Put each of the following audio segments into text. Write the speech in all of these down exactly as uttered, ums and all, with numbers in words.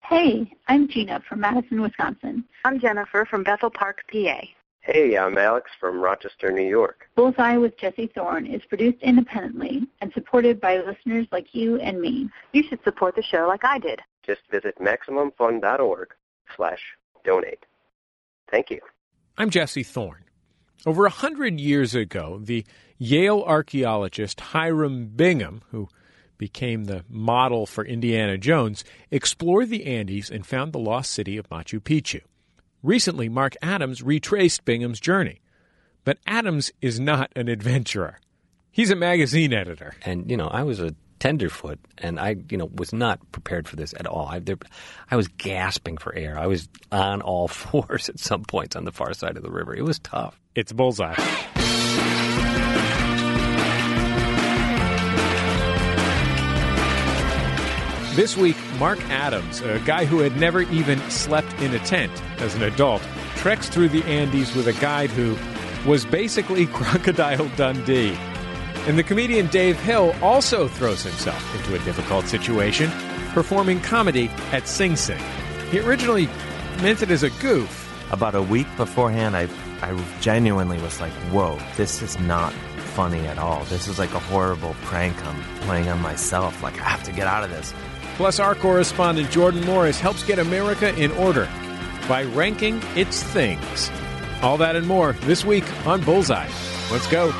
Hey, I'm Gina from Madison, Wisconsin. I'm Jennifer from Bethel Park, P A. Hey, I'm Alex from Rochester, New York. Bullseye with Jesse Thorne is produced independently and supported by listeners like you and me. You should support the show like I did. Just visit MaximumFun.org slash donate. Thank you. I'm Jesse Thorne. Over a hundred years ago, the Yale archaeologist Hiram Bingham, who became the model for Indiana Jones, explored the Andes and found the lost city of Machu Picchu. Recently, Mark Adams retraced Bingham's journey. But Adams is not an adventurer. He's a magazine editor. And, you know, I was a tenderfoot, and I, you know, was not prepared for this at all. I, there, I was gasping for air. I was on all fours at some points on the far side of the river. It was tough. It's Bullseye. This week, Mark Adams, a guy who had never even slept in a tent as an adult, treks through the Andes with a guide who was basically Crocodile Dundee. And the comedian Dave Hill also throws himself into a difficult situation, performing comedy at Sing Sing. He originally meant it as a goof. About a week beforehand, I, I genuinely was like, whoa, this is not funny at all. This is like a horrible prank I'm playing on myself. Like, I have to get out of this. Plus, our correspondent Jordan Morris helps get America in order by ranking its things. All that and more this week on Bullseye. Let's go.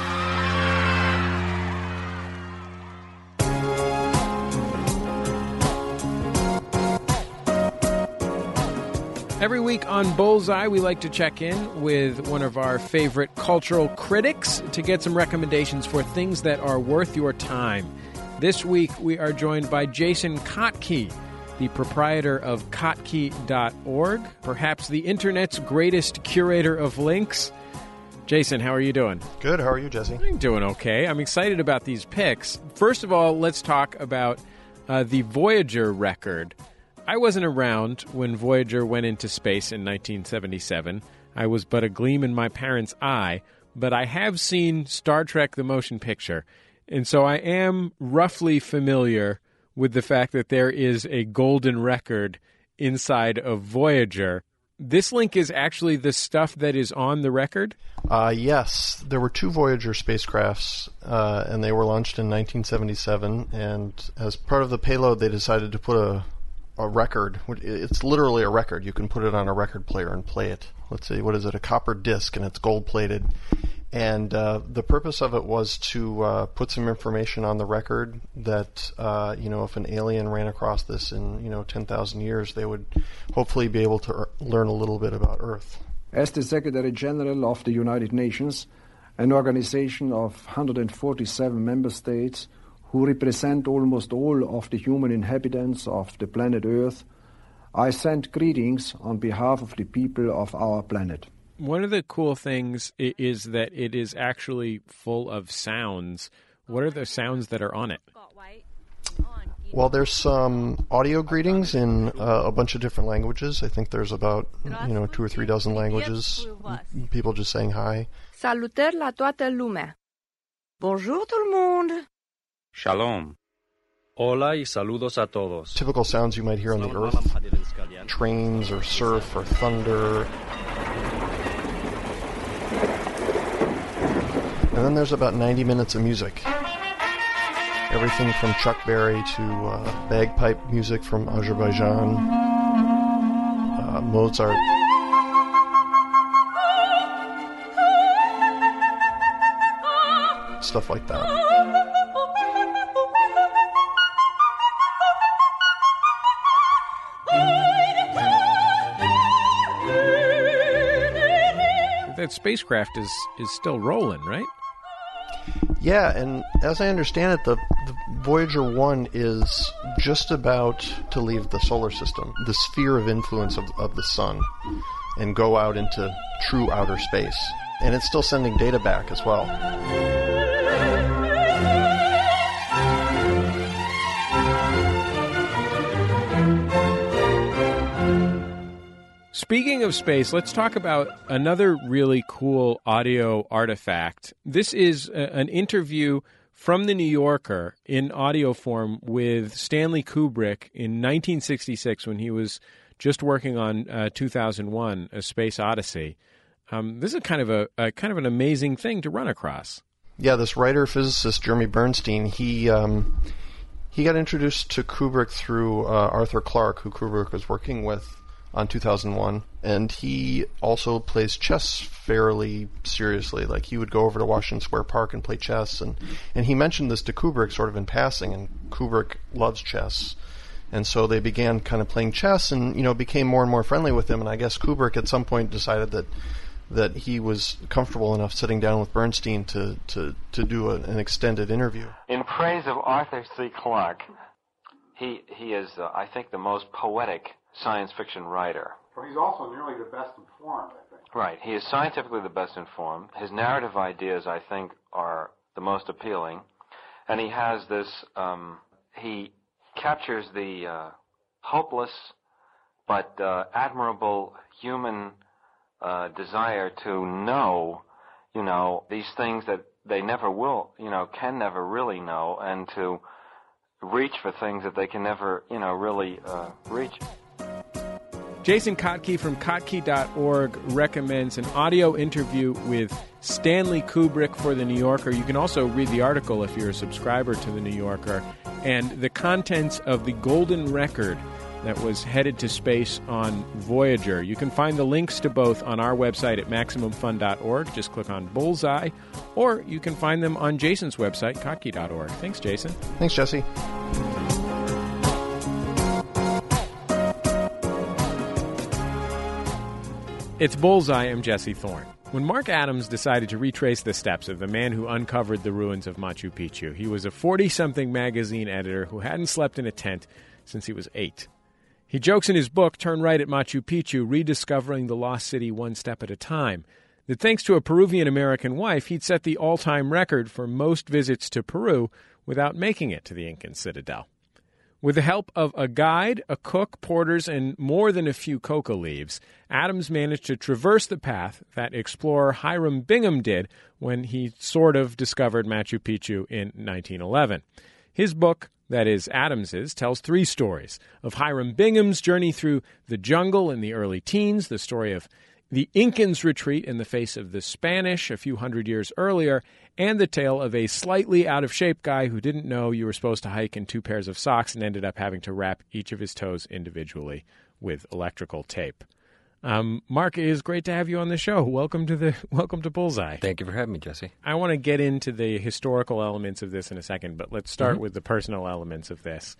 Every week on Bullseye, we like to check in with one of our favorite cultural critics to get some recommendations for things that are worth your time. This week, we are joined by Jason Kottke, the proprietor of kottke dot org, perhaps the Internet's greatest curator of links. Jason, how are you doing? Good. How are you, Jesse? I'm doing okay. I'm excited about these picks. First of all, let's talk about uh, the Voyager record. I wasn't around when Voyager went into space in nineteen seventy-seven. I was but a gleam in my parents' eye, but I have seen Star Trek the Motion Picture. And so I am roughly familiar with the fact that there is a golden record inside of Voyager. This link is actually the stuff that is on the record? Uh, yes. There were two Voyager spacecrafts, uh, and they were launched in nineteen seventy-seven. And as part of the payload, they decided to put a, a record. It's literally a record. You can put it on a record player and play it. Let's see, what is it? A copper disc, and it's gold-plated. And uh, the purpose of it was to uh, put some information on the record that, uh, you know, if an alien ran across this in, you know, ten thousand years, they would hopefully be able to er- learn a little bit about Earth. As the Secretary General of the United Nations, an organization of one hundred forty-seven member states who represent almost all of the human inhabitants of the planet Earth, I send greetings on behalf of the people of our planet. One of the cool things is that it is actually full of sounds. What are the sounds that are on it? Well, there's some audio greetings in uh, a bunch of different languages. I think there's about, you know, two or three dozen languages. People just saying hi. Salutări la toată lumea. Bonjour tout le monde. Shalom. Hola y saludos a todos. Typical sounds you might hear on the Earth. Trains or surf or thunder. And then there's about ninety minutes of music. Everything from Chuck Berry to uh, bagpipe music from Azerbaijan, uh, Mozart. Stuff like that. That spacecraft is, is still rolling, right? Yeah, and as I understand it, the, the Voyager one is just about to leave the solar system, the sphere of influence of, of the sun, and go out into true outer space. And it's still sending data back as well. Speaking of space, let's talk about another really cool audio artifact. This is a, an interview from The New Yorker in audio form with Stanley Kubrick in nineteen sixty-six when he was just working on uh, two thousand one, A Space Odyssey. Um, this is kind of a, a kind of an amazing thing to run across. Yeah, this writer-physicist, Jeremy Bernstein, he um, he got introduced to Kubrick through uh, Arthur Clarke, who Kubrick was working with on two thousand one, and he also plays chess fairly seriously. Like, he would go over to Washington Square Park and play chess, and, and he mentioned this to Kubrick sort of in passing, and Kubrick loves chess. And so they began kind of playing chess and, you know, became more and more friendly with him, and I guess Kubrick at some point decided that that he was comfortable enough sitting down with Bernstein to, to, to do a, an extended interview. In praise of Arthur C. Clarke, he, he is, uh, I think, the most poetic science fiction writer. But he's also nearly the best informed, I think. Right. He is scientifically the best informed. His narrative ideas, I think, are the most appealing. And he has this, um, he captures the uh, hopeless but uh, admirable human uh, desire to know, you know, these things that they never will, you know, can never really know, and to reach for things that they can never, you know, really uh, reach. Jason Kotke from Kotke dot org recommends an audio interview with Stanley Kubrick for The New Yorker. You can also read the article if you're a subscriber to The New Yorker, and the contents of the golden record that was headed to space on Voyager. You can find the links to both on our website at Maximum Fun dot org. Just click on Bullseye, or you can find them on Jason's website, Kotke dot org. Thanks, Jason. Thanks, Jesse. It's Bullseye. I'm Jesse Thorne. When Mark Adams decided to retrace the steps of the man who uncovered the ruins of Machu Picchu, he was a forty-something magazine editor who hadn't slept in a tent since he was eight. He jokes in his book, Turn Right at Machu Picchu, Rediscovering the Lost City One Step at a Time, that thanks to a Peruvian-American wife, he'd set the all-time record for most visits to Peru without making it to the Incan citadel. With the help of a guide, a cook, porters, and more than a few coca leaves, Adams managed to traverse the path that explorer Hiram Bingham did when he sort of discovered Machu Picchu in nineteen eleven. His book, that is Adams's, tells three stories of Hiram Bingham's journey through the jungle in the early teens, the story of the Incans' retreat in the face of the Spanish a few hundred years earlier, and the tale of a slightly out-of-shape guy who didn't know you were supposed to hike in two pairs of socks and ended up having to wrap each of his toes individually with electrical tape. Um, Mark, it is great to have you on the show. Welcome to the welcome to Bullseye. Thank you for having me, Jesse. I want to get into the historical elements of this in a second, but let's start Mm-hmm. with the personal elements of this.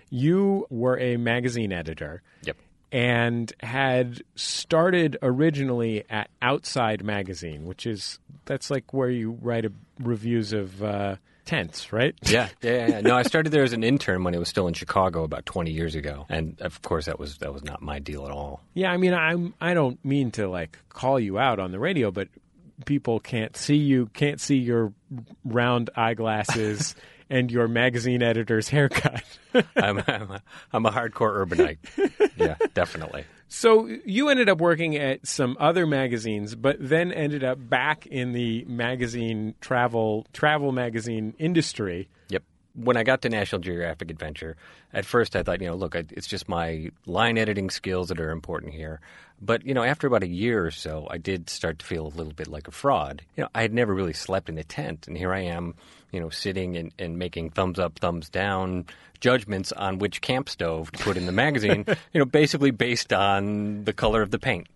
You were a magazine editor. Yep. And had started originally at Outside Magazine, which is, that's like where you write a, reviews of uh, tents, right? Yeah, yeah, yeah. No, I started there as an intern when it was still in Chicago about twenty years ago. And, of course, that was that was not my deal at all. Yeah, I mean, I'm, I don't mean to, like, call you out on the radio, but people can't see you, can't see your round eyeglasses and your magazine editor's haircut. I'm, I'm, a, I'm a hardcore urbanite. Yeah, definitely. So you ended up working at some other magazines, but then ended up back in the magazine travel travel magazine industry. Yep. When I got to National Geographic Adventure, at first I thought, you know, look, I, it's just my line editing skills that are important here. But, you know, after about a year or so, I did start to feel a little bit like a fraud. You know, I had never really slept in a tent, and here I am, you know, sitting and, and making thumbs up, thumbs down judgments on which camp stove to put in the magazine, you know, basically based on the color of the paint.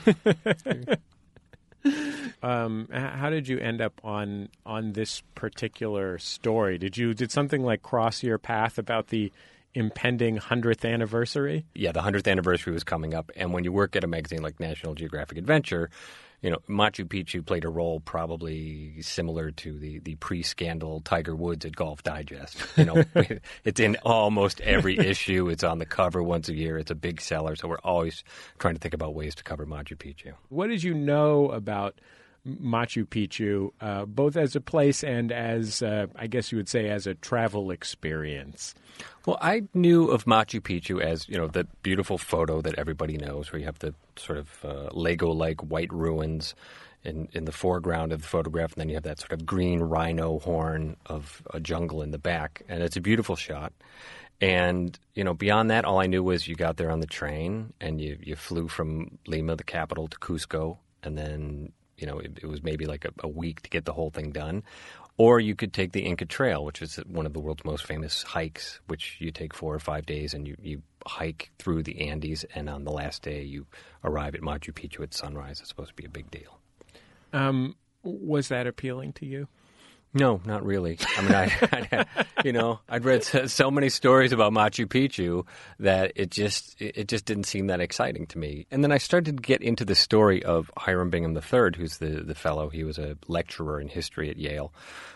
Um, how did you end up on on this particular story? Did you did something like cross your path about the impending hundredth anniversary? Yeah, the hundredth anniversary was coming up, and when you work at a magazine like National Geographic Adventure, you know, Machu Picchu played a role probably similar to the, the pre-scandal Tiger Woods at Golf Digest. You know, it's in almost every issue. It's on the cover once a year. It's a big seller, so we're always trying to think about ways to cover Machu Picchu. What did you know about Machu Picchu, uh, both as a place and as, uh, I guess you would say, as a travel experience? Well, I knew of Machu Picchu as, you know, the beautiful photo that everybody knows, where you have the sort of uh, Lego-like white ruins in, in the foreground of the photograph, and then you have that sort of green rhino horn of a jungle in the back, and it's a beautiful shot. And, you know, beyond that, all I knew was you got there on the train, and you, you flew from Lima, the capital, to Cusco, and then, you know, it, it was maybe like a, a week to get the whole thing done. Or you could take the Inca Trail, which is one of the world's most famous hikes, which you take four or five days and you, you hike through the Andes, and on the last day you arrive at Machu Picchu at sunrise. It's supposed to be a big deal. Um, was that appealing to you? No, not really. I mean, I, I you know, I'd read so, so many stories about Machu Picchu that it just it just didn't seem that exciting to me. And then I started to get into the story of Hiram Bingham the third, who's the, the fellow. He was a lecturer in history at Yale,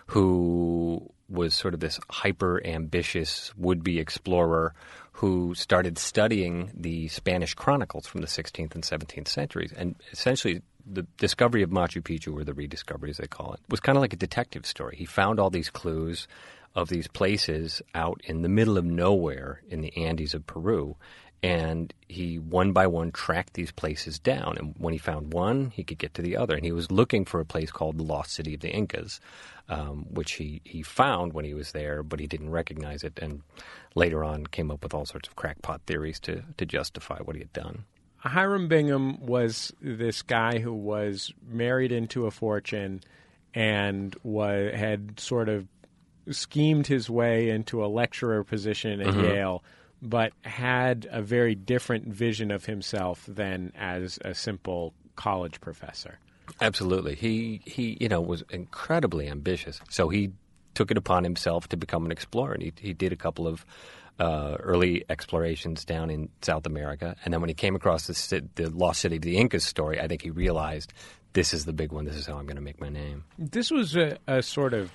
who was sort of this hyper-ambitious would-be explorer who started studying the Spanish chronicles from the sixteenth and seventeenth centuries. And essentially, the discovery of Machu Picchu, or the rediscovery as they call it, was kind of like a detective story. He found all these clues of these places out in the middle of nowhere in the Andes of Peru, and he one by one tracked these places down. And when he found one, he could get to the other. And he was looking for a place called the Lost City of the Incas, um, which he, he found when he was there, but he didn't recognize it, and later on came up with all sorts of crackpot theories to, to justify what he had done. Hiram Bingham was this guy who was married into a fortune and was, had sort of schemed his way into a lecturer position at mm-hmm. Yale, but had a very different vision of himself than as a simple college professor. Absolutely. He, he you know, was incredibly ambitious. So he took it upon himself to become an explorer. And he, he did a couple of Uh, early explorations down in South America. And then when he came across the, the Lost City of the Incas story, I think he realized this is the big one. This is how I'm going to make my name. This was a, a sort of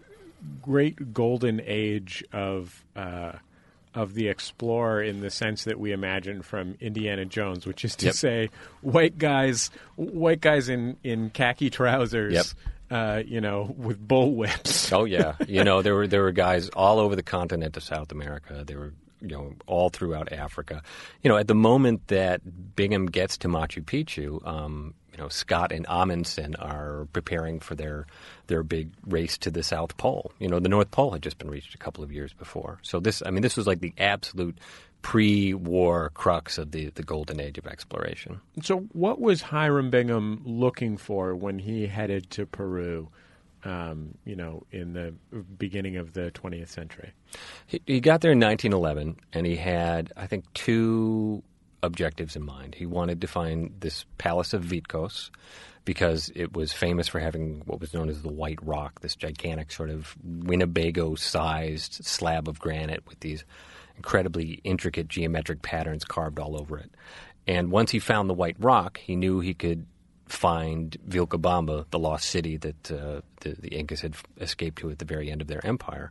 great golden age of uh, of the explorer in the sense that we imagine from Indiana Jones, which is to yep. say white guys white guys in, in khaki trousers. Yep. Uh, you know, with bullwhips. Oh yeah, you know there were there were guys all over the continent of South America. They were you know all throughout Africa. You know, at the moment that Bingham gets to Machu Picchu, um, you know Scott and Amundsen are preparing for their their big race to the South Pole. You know, the North Pole had just been reached a couple of years before. So this, I mean, this was like the absolute pre-war crux of the, the golden age of exploration. So what was Hiram Bingham looking for when he headed to Peru, um, you know, in the beginning of the twentieth century? He, he got there in nineteen eleven, and he had, I think, two objectives in mind. He wanted to find this Palace of Vitcos, because it was famous for having what was known as the White Rock, this gigantic sort of Winnebago-sized slab of granite with these incredibly intricate geometric patterns carved all over it. And once he found the White Rock, he knew he could find Vilcabamba, the lost city that uh, the, the Incas had escaped to at the very end of their empire.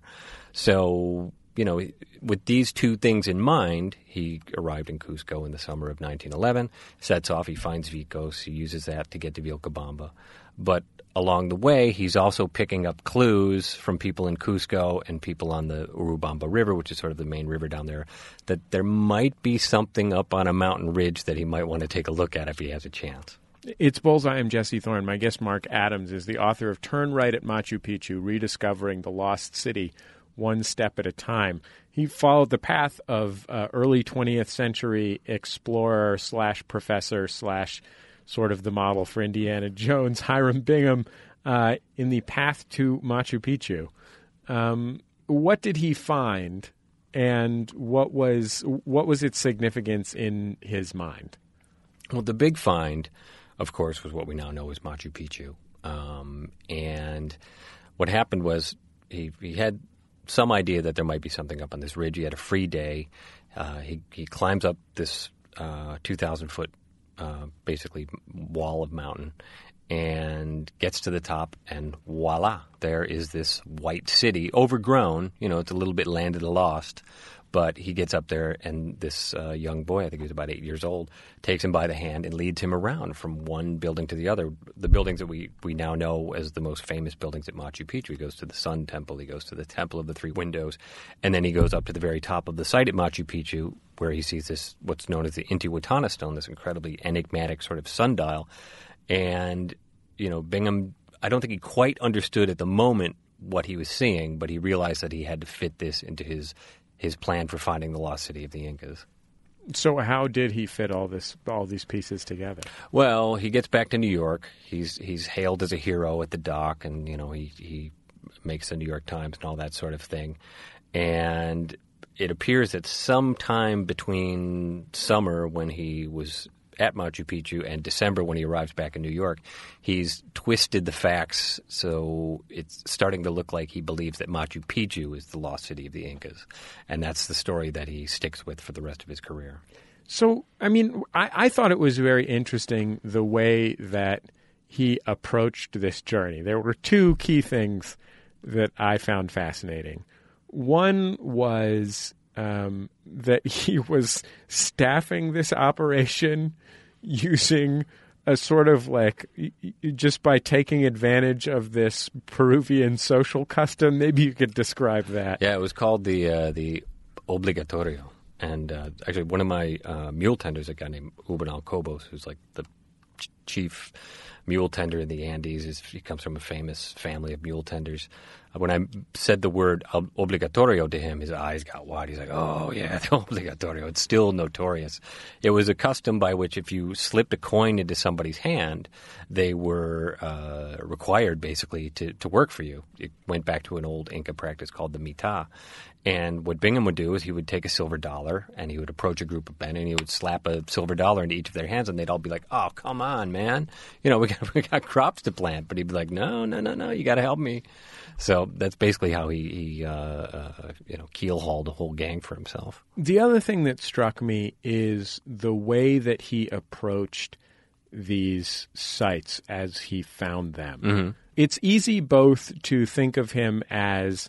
So, you know, with these two things in mind, he arrived in Cusco in the summer of nineteen eleven, sets off, he finds Vitcos, he uses that to get to Vilcabamba. But along the way, he's also picking up clues from people in Cusco and people on the Urubamba River, which is sort of the main river down there, that there might be something up on a mountain ridge that he might want to take a look at if he has a chance. It's Bullseye. I'm Jesse Thorne. My guest, Mark Adams, is the author of Turn Right at Machu Picchu, Rediscovering the Lost City, One Step at a Time. He followed the path of uh, early twentieth century explorer slash professor slash sort of the model for Indiana Jones, Hiram Bingham, uh, in the path to Machu Picchu. Um, what did he find, and what was what was its significance in his mind? Well, the big find, of course, was what we now know as Machu Picchu. Um, and what happened was he, he had some idea that there might be something up on this ridge. He had a free day. Uh, he, he climbs up this uh, two thousand foot Uh, basically wall of mountain, and gets to the top, and voila, there is this white city, overgrown. You know, it's a little bit land of the lost, But he gets up there, and this uh, young boy, I think he was about eight years old, takes him by the hand and leads him around from one building to the other. The buildings that we, we now know as the most famous buildings at Machu Picchu. He goes to the Sun Temple, he goes to the Temple of the Three Windows, and then he goes up to the very top of the site at Machu Picchu, where he sees this, what's known as the Intihuatana stone, this incredibly enigmatic sort of sundial. And, you know, Bingham, I don't think he quite understood at the moment what he was seeing, but he realized that he had to fit this into his his plan for finding the lost city of the Incas. So how did he fit all this, all these pieces together? Well, he gets back to New York. He's he's hailed as a hero at the dock, and you know he he makes the New York Times and all that sort of thing. And it appears that sometime between summer when he was at Machu Picchu and December when he arrives back in New York, he's twisted the facts so it's starting to look like he believes that Machu Picchu is the lost city of the Incas. And that's the story that he sticks with for the rest of his career. So, I mean, I, I thought it was very interesting the way that he approached this journey. There were two key things that I found fascinating. One was um, that he was staffing this operation using a sort of like just by taking advantage of this Peruvian social custom. Maybe you could describe that. Yeah, it was called the uh, the obligatorio. And uh, actually, one of my uh, mule tenders, a guy named Ubanal Cobos, who's like the ch- chief mule tender in the Andes, is, he comes from a famous family of mule tenders. Uh, when I said the word ob- obligatorio to him, his eyes got wide. He's like, oh, yeah, the obligatorio. It's still notorious. It was a custom by which if you slipped a coin into somebody's hand, they were uh, required basically to, to work for you. It went back to an old Inca practice called the mitad. And what Bingham would do is he would take a silver dollar and he would approach a group of men and he would slap a silver dollar into each of their hands and they'd all be like, oh, come on, man. You know, we got, we got crops to plant. But he'd be like, no, no, no, no, you got to help me. So that's basically how he, he uh, uh, you know, keel-hauled a whole gang for himself. The other thing that struck me is the way that he approached these sites as he found them. Mm-hmm. It's easy both to think of him as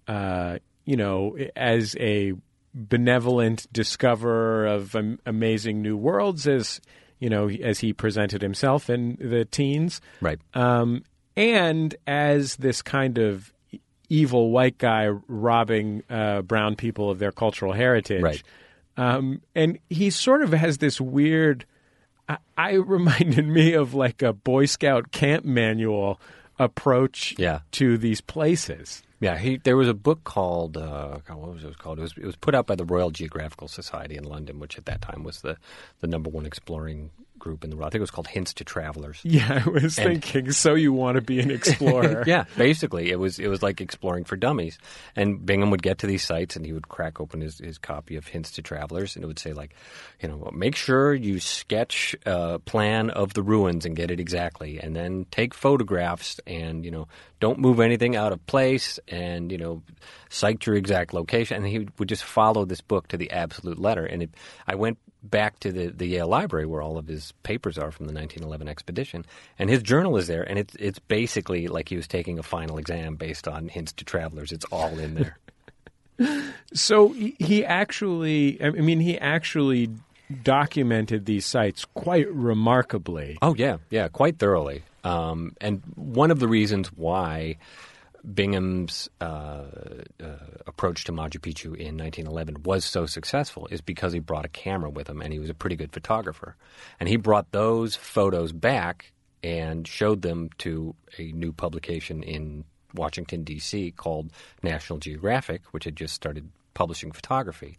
uh, you know, as a benevolent discoverer of um, amazing new worlds, as you know, as he presented himself in the teens, right? Um, and as this kind of evil white guy robbing uh, brown people of their cultural heritage, right? Um, and he sort of has this weird. I, I reminded me of like a Boy Scout camp manual approach yeah. to these places. Yeah, he, there was a book called, uh, God, what was it called? It was, it was put out by the Royal Geographical Society in London, which at that time was the, the number one exploring group in the world. I think it was called Hints to Travelers. Yeah, I was and, thinking, so you want to be an explorer. Yeah, basically. It was it was like exploring for dummies. And Bingham would get to these sites and he would crack open his, his copy of Hints to Travelers and it would say like, you know, make sure you sketch a plan of the ruins and get it exactly. And then take photographs and, you know, don't move anything out of place and, you know, cite your exact location. And he would just follow this book to the absolute letter. And it, I went back to the, the Yale Library where all of his papers are from the nineteen eleven expedition. And his journal is there. And it's, it's basically like he was taking a final exam based on Hints to Travelers. It's all in there. So he actually, I mean, he actually documented these sites quite remarkably. Oh, yeah. Yeah, quite thoroughly. Um, and one of the reasons why Bingham's uh, uh, approach to Machu Picchu in nineteen eleven was so successful is because he brought a camera with him and he was a pretty good photographer. And he brought those photos back and showed them to a new publication in Washington, D C called National Geographic, which had just started publishing photography.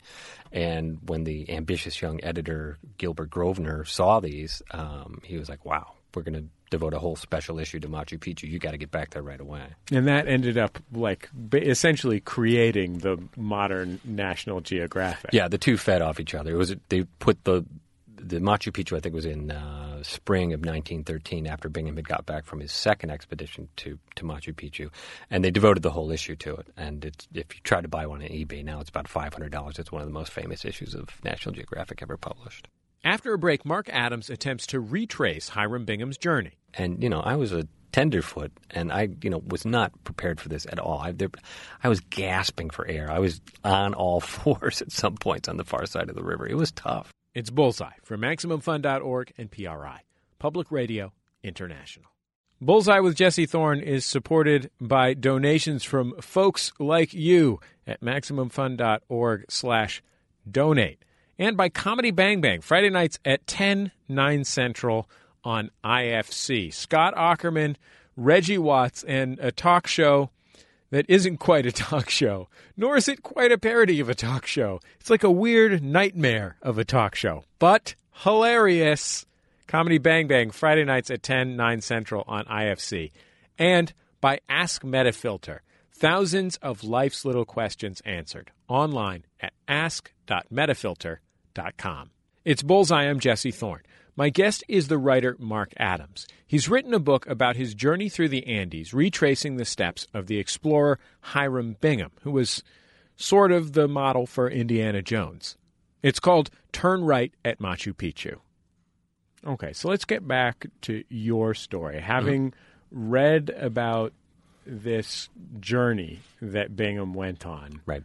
And when the ambitious young editor Gilbert Grosvenor saw these, um, he was like, wow, we're going to devote a whole special issue to Machu Picchu. You got to get back there right away. And that ended up like essentially creating the modern National Geographic. Yeah, the two fed off each other. It was they put the the Machu Picchu, I think, was in uh, spring of nineteen thirteen after Bingham had got back from his second expedition to, to Machu Picchu, and they devoted the whole issue to it. And it's, if you try to buy one on eBay now, it's about five hundred dollars. It's one of the most famous issues of National Geographic ever published. After a break, Mark Adams attempts to retrace Hiram Bingham's journey. And, you know, I was a tenderfoot, and I, you know, was not prepared for this at all. I, there, I was gasping for air. I was on all fours at some points on the far side of the river. It was tough. It's Bullseye from Maximum Fun dot org and P R I, Public Radio International. Bullseye with Jesse Thorne is supported by donations from folks like you at Maximum Fun dot org slash donate, and by Comedy Bang Bang, Friday nights at ten, nine Central on I F C. Scott Aukerman, Reggie Watts, and a talk show that isn't quite a talk show, nor is it quite a parody of a talk show. It's like a weird nightmare of a talk show, but hilarious. Comedy Bang Bang, Friday nights at ten, nine Central on I F C. And by Ask Metafilter, thousands of life's little questions answered online at ask dot metafilter dot com. It's Bullseye. I'm Jesse Thorne. My guest is the writer Mark Adams. He's written a book about his journey through the Andes, retracing the steps of the explorer Hiram Bingham, who was sort of the model for Indiana Jones. It's called Turn Right at Machu Picchu. Okay, so let's get back to your story. Having mm-hmm. read about this journey that Bingham went on, right?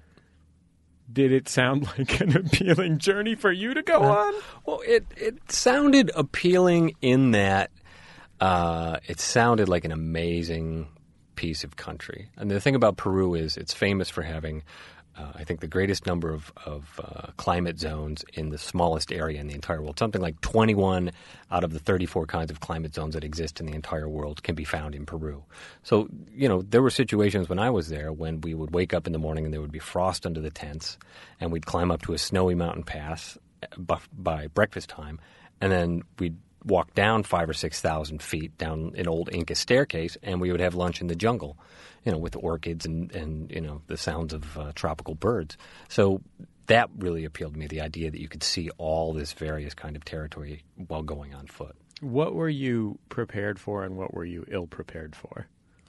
Did it sound like an appealing journey for you to go uh, on? Well, it it sounded appealing in that uh, it sounded like an amazing piece of country. And the thing about Peru is it's famous for having, uh, I think, the greatest number of, of uh, climate zones in the smallest area in the entire world. Something like twenty-one out of the thirty-four kinds of climate zones that exist in the entire world can be found in Peru. So, you know, there were situations when I was there when we would wake up in the morning and there would be frost under the tents, and we'd climb up to a snowy mountain pass by, by breakfast time, and then we'd walk down five or six thousand feet down an old Inca staircase, and we would have lunch in the jungle, you know, with orchids and, and you know, the sounds of uh, tropical birds. So that really appealed to me, the idea that you could see all this various kind of territory while going on foot. What were you prepared for and what were you ill-prepared for?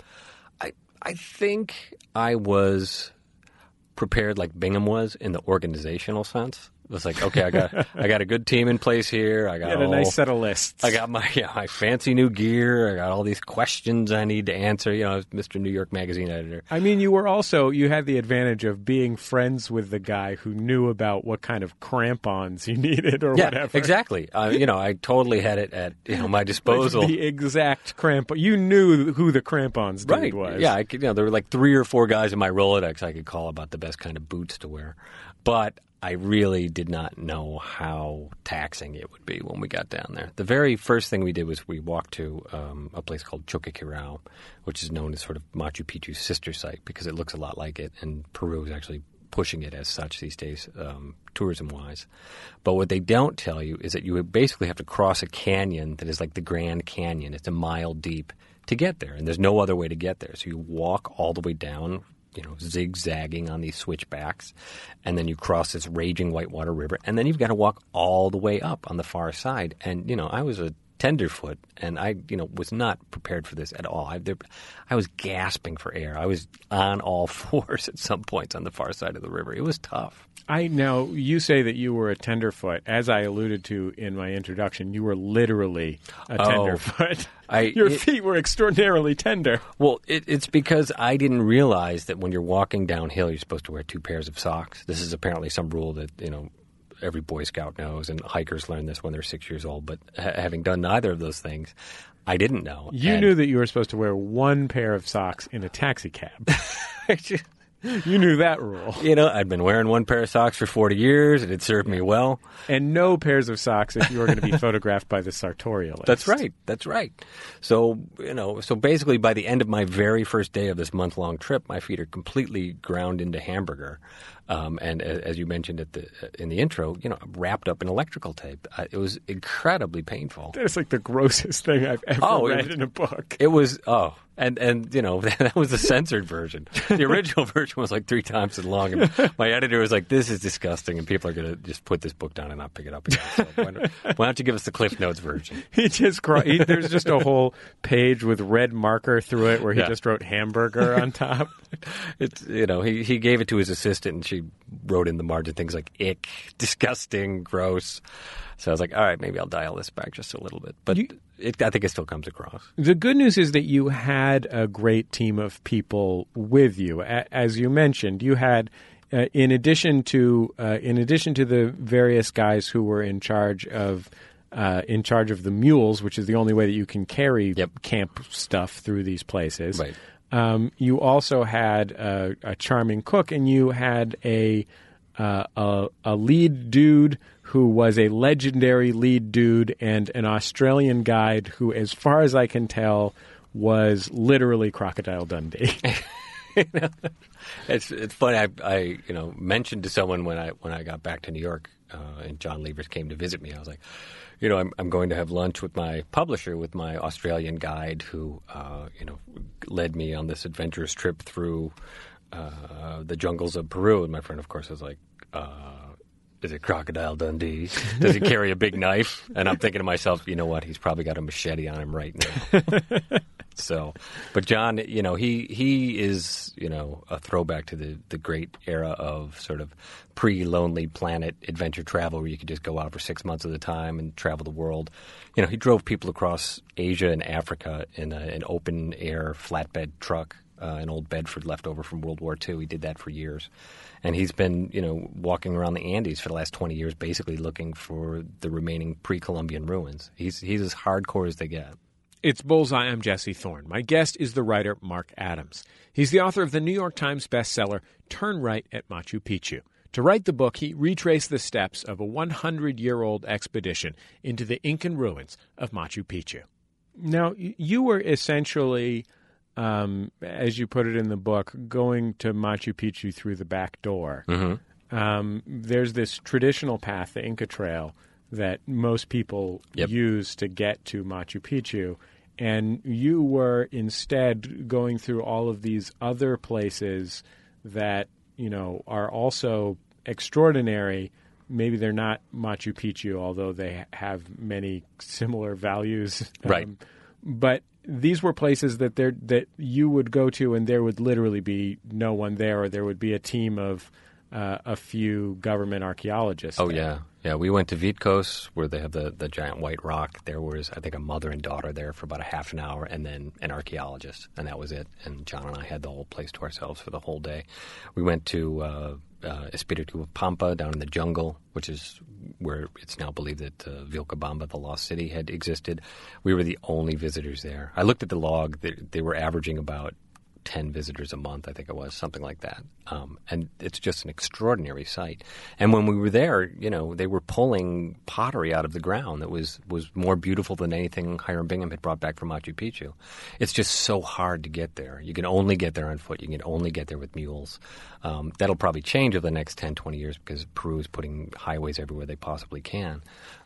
I I think I was prepared like Bingham was in the organizational sense. It was like, okay, I got I got a good team in place here. I got you had a all, nice set of lists. I got my yeah, my fancy new gear. I got all these questions I need to answer. You know, I was Mister New York Magazine editor. I mean, you were also you had the advantage of being friends with the guy who knew about what kind of crampons you needed or yeah, whatever. Exactly. Uh, you know, I totally had it at you know my disposal. Like the exact crampon. You knew who the crampons dude right. was. Yeah, I could, you know, there were like three or four guys in my Rolodex I could call about the best kind of boots to wear, but I really did not know how taxing it would be when we got down there. The very first thing we did was we walked to um, a place called Choqquequirao, which is known as sort of Machu Picchu's sister site because it looks a lot like it, and Peru is actually pushing it as such these days, um, tourism-wise. But what they don't tell you is that you would basically have to cross a canyon that is like the Grand Canyon. It's a mile deep to get there, and there's no other way to get there. So you walk all the way down, you know, zigzagging on these switchbacks, and then you cross this raging whitewater river, and then you've got to walk all the way up on the far side. And, you know, I was a tenderfoot, and I, you know, was not prepared for this at all. I, there, I was gasping for air. I was on all fours at some points on the far side of the river. It was tough. I now you say that you were a tenderfoot. As I alluded to in my introduction, you were literally a oh, tenderfoot. I, Your it, feet were extraordinarily tender. Well, it, it's because I didn't realize that when you're walking downhill, you're supposed to wear two pairs of socks. This is apparently some rule that, you know, every Boy Scout knows, and hikers learn this when they're six years old. But ha- having done neither of those things, I didn't know. You and, knew that you were supposed to wear one pair of socks in a taxi cab. You knew that rule. You know, I'd been wearing one pair of socks for forty years, and it served me well. And no pairs of socks if you were going to be photographed by the sartorialist. That's right. That's right. So, you know, so basically by the end of my very first day of this month-long trip, my feet are completely ground into hamburger. Um, and as you mentioned at the in the intro, you know, wrapped up in electrical tape. I, it was incredibly painful. That's like the grossest thing I've ever oh, read was, in a book. It was, oh, and, and you know, that was the censored version. The original version was like three times as long. And my editor was like, this is disgusting, and people are going to just put this book down and not pick it up again. So why, don't, why don't you give us the Cliff Notes version? He just he, There's just a whole page with red marker through it where he yeah. just wrote hamburger on top. It's, you know, he, he gave it to his assistant, and she wrote in the margin things like ick, disgusting, gross. So I was like, all right, maybe I'll dial this back just a little bit. But You- it, I think it still comes across. The good news is that you had a great team of people with you. A- As you mentioned, you had, uh, in addition to uh, in addition to the various guys who were in charge of uh, in charge of the mules, which is the only way that you can carry Yep. camp stuff through these places. Right. Um, you also had a, a charming cook, and you had a, uh, a a lead dude who was a legendary lead dude, and an Australian guide who, as far as I can tell, was literally Crocodile Dundee. It's it's funny. I, I you know mentioned to someone when I when I got back to New York, uh, and John Levers came to visit me. I was like, you know, I'm I'm going to have lunch with my publisher, with my Australian guide, who uh, you know led me on this adventurous trip through uh, the jungles of Peru. And my friend, of course, was like, uh, "Is it Crocodile Dundee? Does he carry a big knife?" And I'm thinking to myself, you know what? He's probably got a machete on him right now. So, but John, you know, he he is, you know, a throwback to the, the great era of sort of pre-Lonely Planet adventure travel, where you could just go out for six months at a time and travel the world. You know, he drove people across Asia and Africa in a, an open-air flatbed truck, uh, an old Bedford left over from World War Two. He did that for years. And he's been, you know, walking around the Andes for the last twenty years, basically looking for the remaining pre-Columbian ruins. He's he's as hardcore as they get. It's Bullseye. I'm Jesse Thorne. My guest is the writer Mark Adams. He's the author of the New York Times bestseller, Turn Right at Machu Picchu. To write the book, he retraced the steps of a hundred-year-old expedition into the Incan ruins of Machu Picchu. Now, you were essentially, um, as you put it in the book, going to Machu Picchu through the back door. Mm-hmm. Um, there's this traditional path, the Inca Trail, that most people Yep. use to get to Machu Picchu. And you were instead going through all of these other places that, you know, are also extraordinary. Maybe they're not Machu Picchu, although they have many similar values. Right. Um, but these were places that there that you would go to, and there would literally be no one there, or there would be a team of uh, a few government archaeologists. Oh, there. yeah. Yeah, we went to Vitkos, where they have the, the giant white rock. There was, I think, a mother and daughter there for about a half an hour, and then an archaeologist, and that was it. And John and I had the whole place to ourselves for the whole day. We went to uh, uh, Espiritu Pampa down in the jungle, which is where it's now believed that uh, Vilcabamba, the lost city, had existed. We were the only visitors there. I looked at the log. They, they were averaging about ten visitors a month, I think it was, something like that. Um, and it's just an extraordinary sight. And when we were there, you know, they were pulling pottery out of the ground that was, was more beautiful than anything Hiram Bingham had brought back from Machu Picchu. It's just so hard to get there. You can only get there on foot. You can only get there with mules. Um, that'll probably change over the next ten, twenty years, because Peru is putting highways everywhere they possibly can.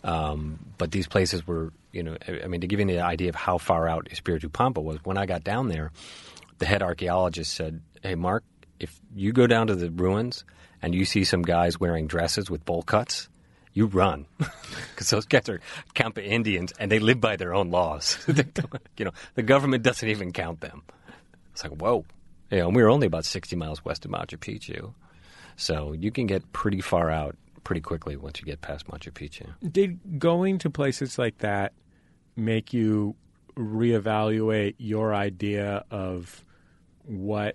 Um, but these places were, you know, I mean, to give you the idea of how far out Espiritu Pampa was, when I got down there, the head archaeologist said, "Hey, Mark, if you go down to the ruins and you see some guys wearing dresses with bowl cuts, you run." Because those guys are Campa Indians, and they live by their own laws. You know, the government doesn't even count them. It's like, whoa. You know, and we were only about sixty miles west of Machu Picchu. So you can get pretty far out pretty quickly once you get past Machu Picchu. Did going to places like that make you reevaluate your idea of what,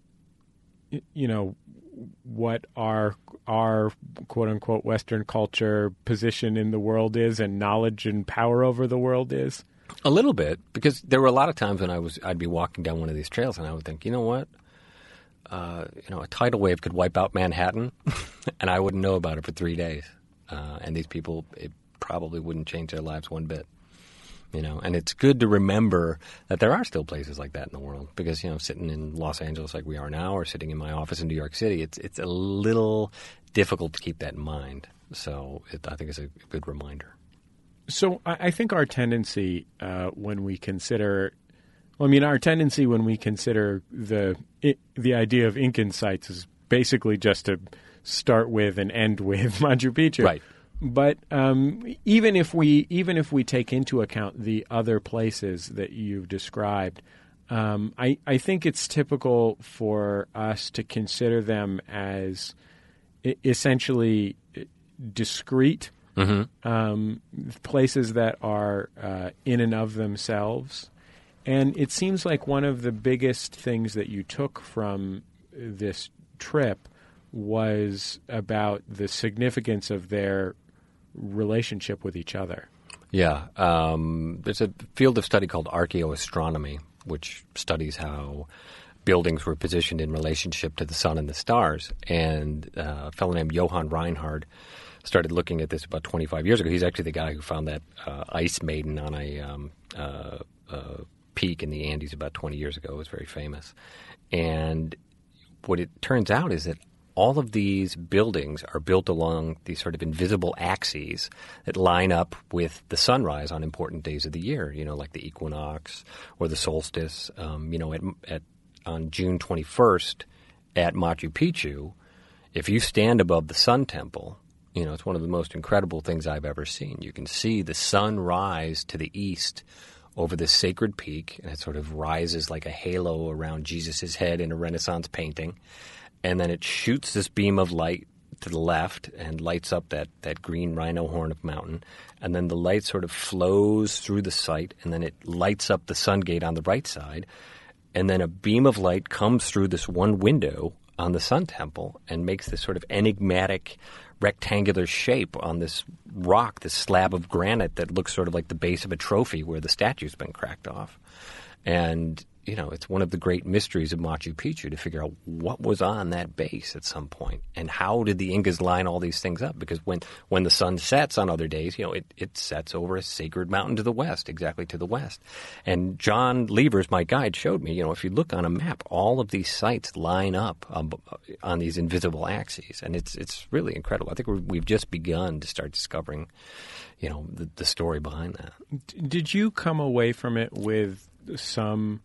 you know, what our our quote unquote Western culture position in the world is, and knowledge and power over the world is? A little bit, because there were a lot of times when I was I'd be walking down one of these trails and I would think, you know what, uh, you know, a tidal wave could wipe out Manhattan, and I wouldn't know about it for three days, uh, and these people, it probably wouldn't change their lives one bit. You know, and it's good to remember that there are still places like that in the world, because, you know, sitting in Los Angeles like we are now, or sitting in my office in New York City, it's it's a little difficult to keep that in mind. So it, I think it's a good reminder. So I, I think our tendency uh, when we consider, well, I mean, our tendency when we consider the it, the idea of Incan sites is basically just to start with and end with Machu Picchu. Right. But um, even if we even if we take into account the other places that you've described, um, I, I think it's typical for us to consider them as I- essentially discrete mm-hmm. um, places that are uh, in and of themselves. And it seems like one of the biggest things that you took from this trip was about the significance of their relationship with each other. Yeah. Um, there's a field of study called archaeoastronomy, which studies how buildings were positioned in relationship to the sun and the stars. And uh, a fellow named Johann Reinhard started looking at this about twenty-five years ago. He's actually the guy who found that uh, ice maiden on a um, uh, uh, peak in the Andes about twenty years ago. It was very famous. And what it turns out is that all of these buildings are built along these sort of invisible axes that line up with the sunrise on important days of the year, you know, like the equinox or the solstice. Um, you know, at, at on June twenty-first at Machu Picchu, if you stand above the Sun Temple, you know, it's one of the most incredible things I've ever seen. You can see the sun rise to the east over this sacred peak, and it sort of rises like a halo around Jesus' head in a Renaissance painting. And then it shoots this beam of light to the left and lights up that, that green rhino horn of mountain. And then the light sort of flows through the site, and then it lights up the sun gate on the right side. And then a beam of light comes through this one window on the Sun Temple and makes this sort of enigmatic rectangular shape on this rock, this slab of granite that looks sort of like the base of a trophy where the statue's been cracked off. And, you know, it's one of the great mysteries of Machu Picchu to figure out what was on that base at some point and how did the Incas line all these things up? Because when, when the sun sets on other days, you know, it, it sets over a sacred mountain to the west, exactly to the west. And John Levers, my guide, showed me, you know, if you look on a map, all of these sites line up um, on these invisible axes. And it's it's really incredible. I think we're, we've just begun to start discovering, you know, the, the story behind that. Did you come away from it with some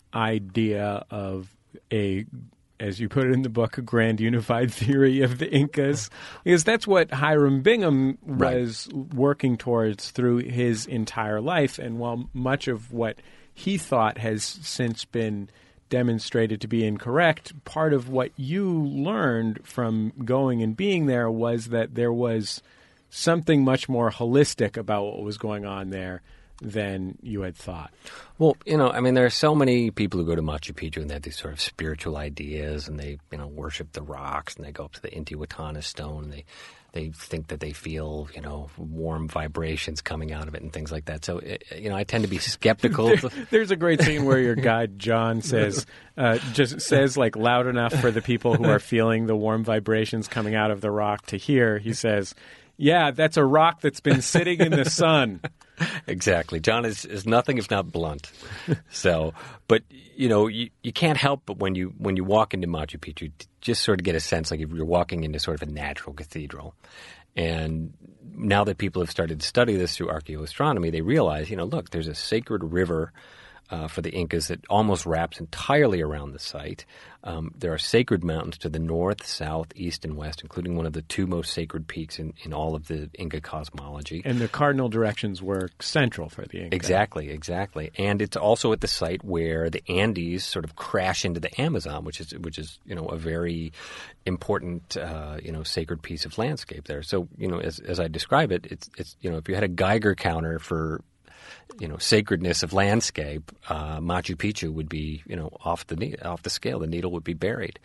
idea of a, as you put it in the book, a grand unified theory of the Incas? Because that's what Hiram Bingham was right. working towards through his entire life. And while much of what he thought has since been demonstrated to be incorrect, part of what you learned from going and being there was that there was something much more holistic about what was going on there than you had thought. Well, you know, I mean, there are so many people who go to Machu Picchu and they have these sort of spiritual ideas and they, you know, worship the rocks and they go up to the Intihuatana stone and they, they think that they feel, you know, warm vibrations coming out of it and things like that. So, you know, I tend to be skeptical. there, there's a great scene where your guide, John, says, uh, just says like loud enough for the people who are feeling the warm vibrations coming out of the rock to hear. He says, yeah, that's a rock that's been sitting in the sun. Exactly. John is, is nothing if not blunt. So, but, you know, you, you can't help but when you when you walk into Machu Picchu, just sort of get a sense like if you're walking into sort of a natural cathedral. And now that people have started to study this through archaeoastronomy, they realize, you know, look, there's a sacred river Uh, for the Incas that almost wraps entirely around the site. Um, there are sacred mountains to the north, south, east, and west, including one of the two most sacred peaks in, in all of the Inca cosmology. And the cardinal directions were central for the Inca. Exactly, exactly. And it's also at the site where the Andes sort of crash into the Amazon, which is, which is you know, a very important, uh, you know, sacred piece of landscape there. So, you know, as, as I describe it, it's, it's, you know, if you had a Geiger counter for you know, sacredness of landscape, uh, Machu Picchu would be, you know, off the off the scale. The needle would be buried.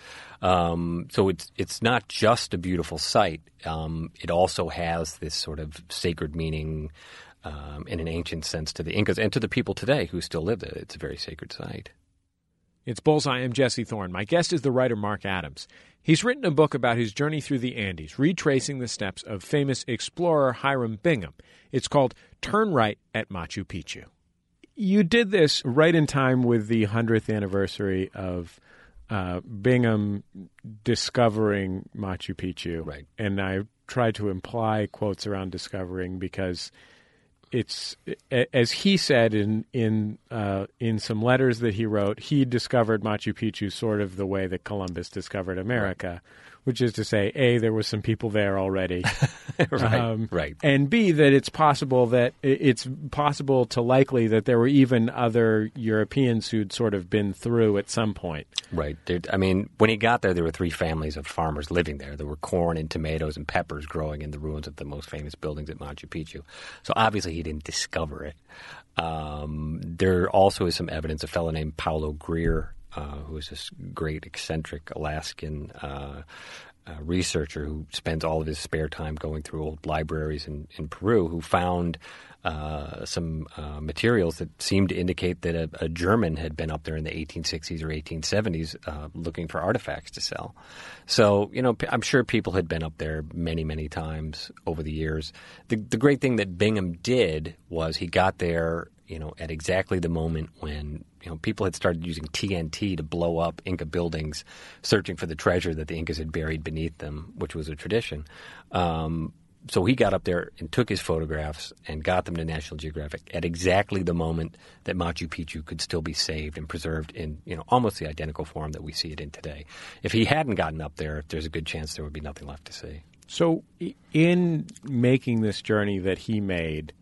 Um, so it's it's not just a beautiful site. Um, it also has this sort of sacred meaning um, in an ancient sense to the Incas and to the people today who still live there. It's a very sacred site. It's Bullseye. I'm Jesse Thorne. My guest is the writer Mark Adams. He's written a book about his journey through the Andes, retracing the steps of famous explorer Hiram Bingham. It's called Turn Right at Machu Picchu. You did this right in time with the hundredth anniversary of uh, Bingham discovering Machu Picchu. Right. And I tried to imply quotes around discovering because it's, as he said in in uh, in some letters that he wrote, he discovered Machu Picchu sort of the way that Columbus discovered America, which is to say, A, there was some people there already. right, um, right. And B, that it's possible that it's possible to likely that there were even other Europeans who'd sort of been through at some point. Right. There, I mean, when he got there, there were three families of farmers living there. There were corn and tomatoes and peppers growing in the ruins of the most famous buildings at Machu Picchu. So obviously he didn't discover it. Um, there also is some evidence, a fellow named Paulo Greer, uh, who is this great eccentric Alaskan uh, uh, researcher who spends all of his spare time going through old libraries in, in Peru, who found uh, some uh, materials that seemed to indicate that a, a German had been up there in the eighteen sixties or eighteen seventies uh, looking for artifacts to sell. So, you know, I'm sure people had been up there many, many times over the years. The, the great thing that Bingham did was he got there, you know, at exactly the moment when, you know, people had started using T N T to blow up Inca buildings, searching for the treasure that the Incas had buried beneath them, which was a tradition. Um, so he got up there and took his photographs and got them to National Geographic at exactly the moment that Machu Picchu could still be saved and preserved in, you know, almost the identical form that we see it in today. If he hadn't gotten up there, there's a good chance there would be nothing left to see. So in making this journey that he made,